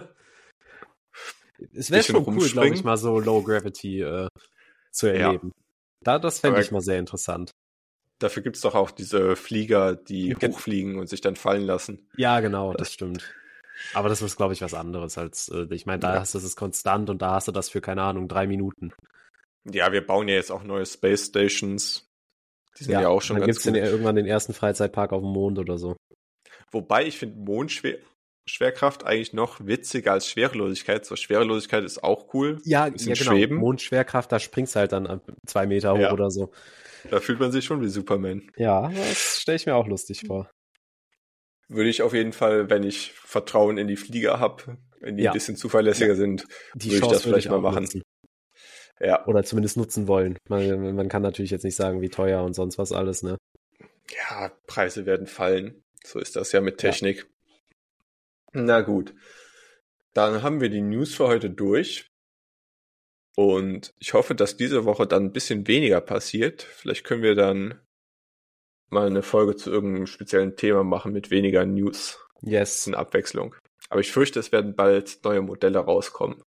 Es wäre schon cool, glaube ich, mal so Low Gravity zu erleben. Ja. Das fände ich mal sehr interessant. Dafür gibt's doch auch diese Flieger, die hochfliegen und sich dann fallen lassen. Ja, genau, das stimmt. Aber das ist, glaube ich, was anderes als, ich meine, da hast du das konstant und da hast du das für, keine Ahnung, 3 Minuten. Ja, wir bauen ja jetzt auch neue Space Stations. Die sind ja auch schon ganz gut. Dann gibt's ja irgendwann den ersten Freizeitpark auf dem Mond oder so. Wobei ich finde Mondschwerkraft eigentlich noch witziger als Schwerelosigkeit. So, Schwerelosigkeit ist auch cool. Ja, genau. Schweben. Mondschwerkraft, da springst du halt dann 2 Meter hoch oder so. Da fühlt man sich schon wie Superman. Ja, das stelle ich mir auch lustig vor. Würde ich auf jeden Fall, wenn ich Vertrauen in die Flieger habe, wenn die ein bisschen zuverlässiger sind, die würde ich das vielleicht mal machen. Nutzen. Ja. Oder zumindest nutzen wollen. Man kann natürlich jetzt nicht sagen, wie teuer und sonst was alles, ne? Ja, Preise werden fallen. So ist das ja mit Technik. Ja. Na gut. Dann haben wir die News für heute durch. Und ich hoffe, dass diese Woche dann ein bisschen weniger passiert. Vielleicht können wir dann mal eine Folge zu irgendeinem speziellen Thema machen mit weniger News. Yes. In Abwechslung. Aber ich fürchte, es werden bald neue Modelle rauskommen.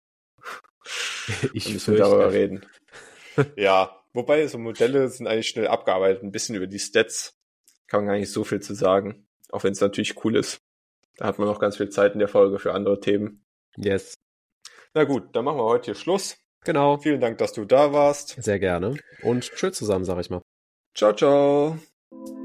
Ich müssen wir darüber reden. Ja, wobei so Modelle sind eigentlich schnell abgearbeitet. Ein bisschen über die Stats kann man gar nicht so viel zu sagen. Auch wenn es natürlich cool ist. Da hat man noch ganz viel Zeit in der Folge für andere Themen. Yes. Na gut, dann machen wir heute hier Schluss. Genau. Vielen Dank, dass du da warst. Sehr gerne. Und tschüss zusammen, sag ich mal. Ciao, ciao.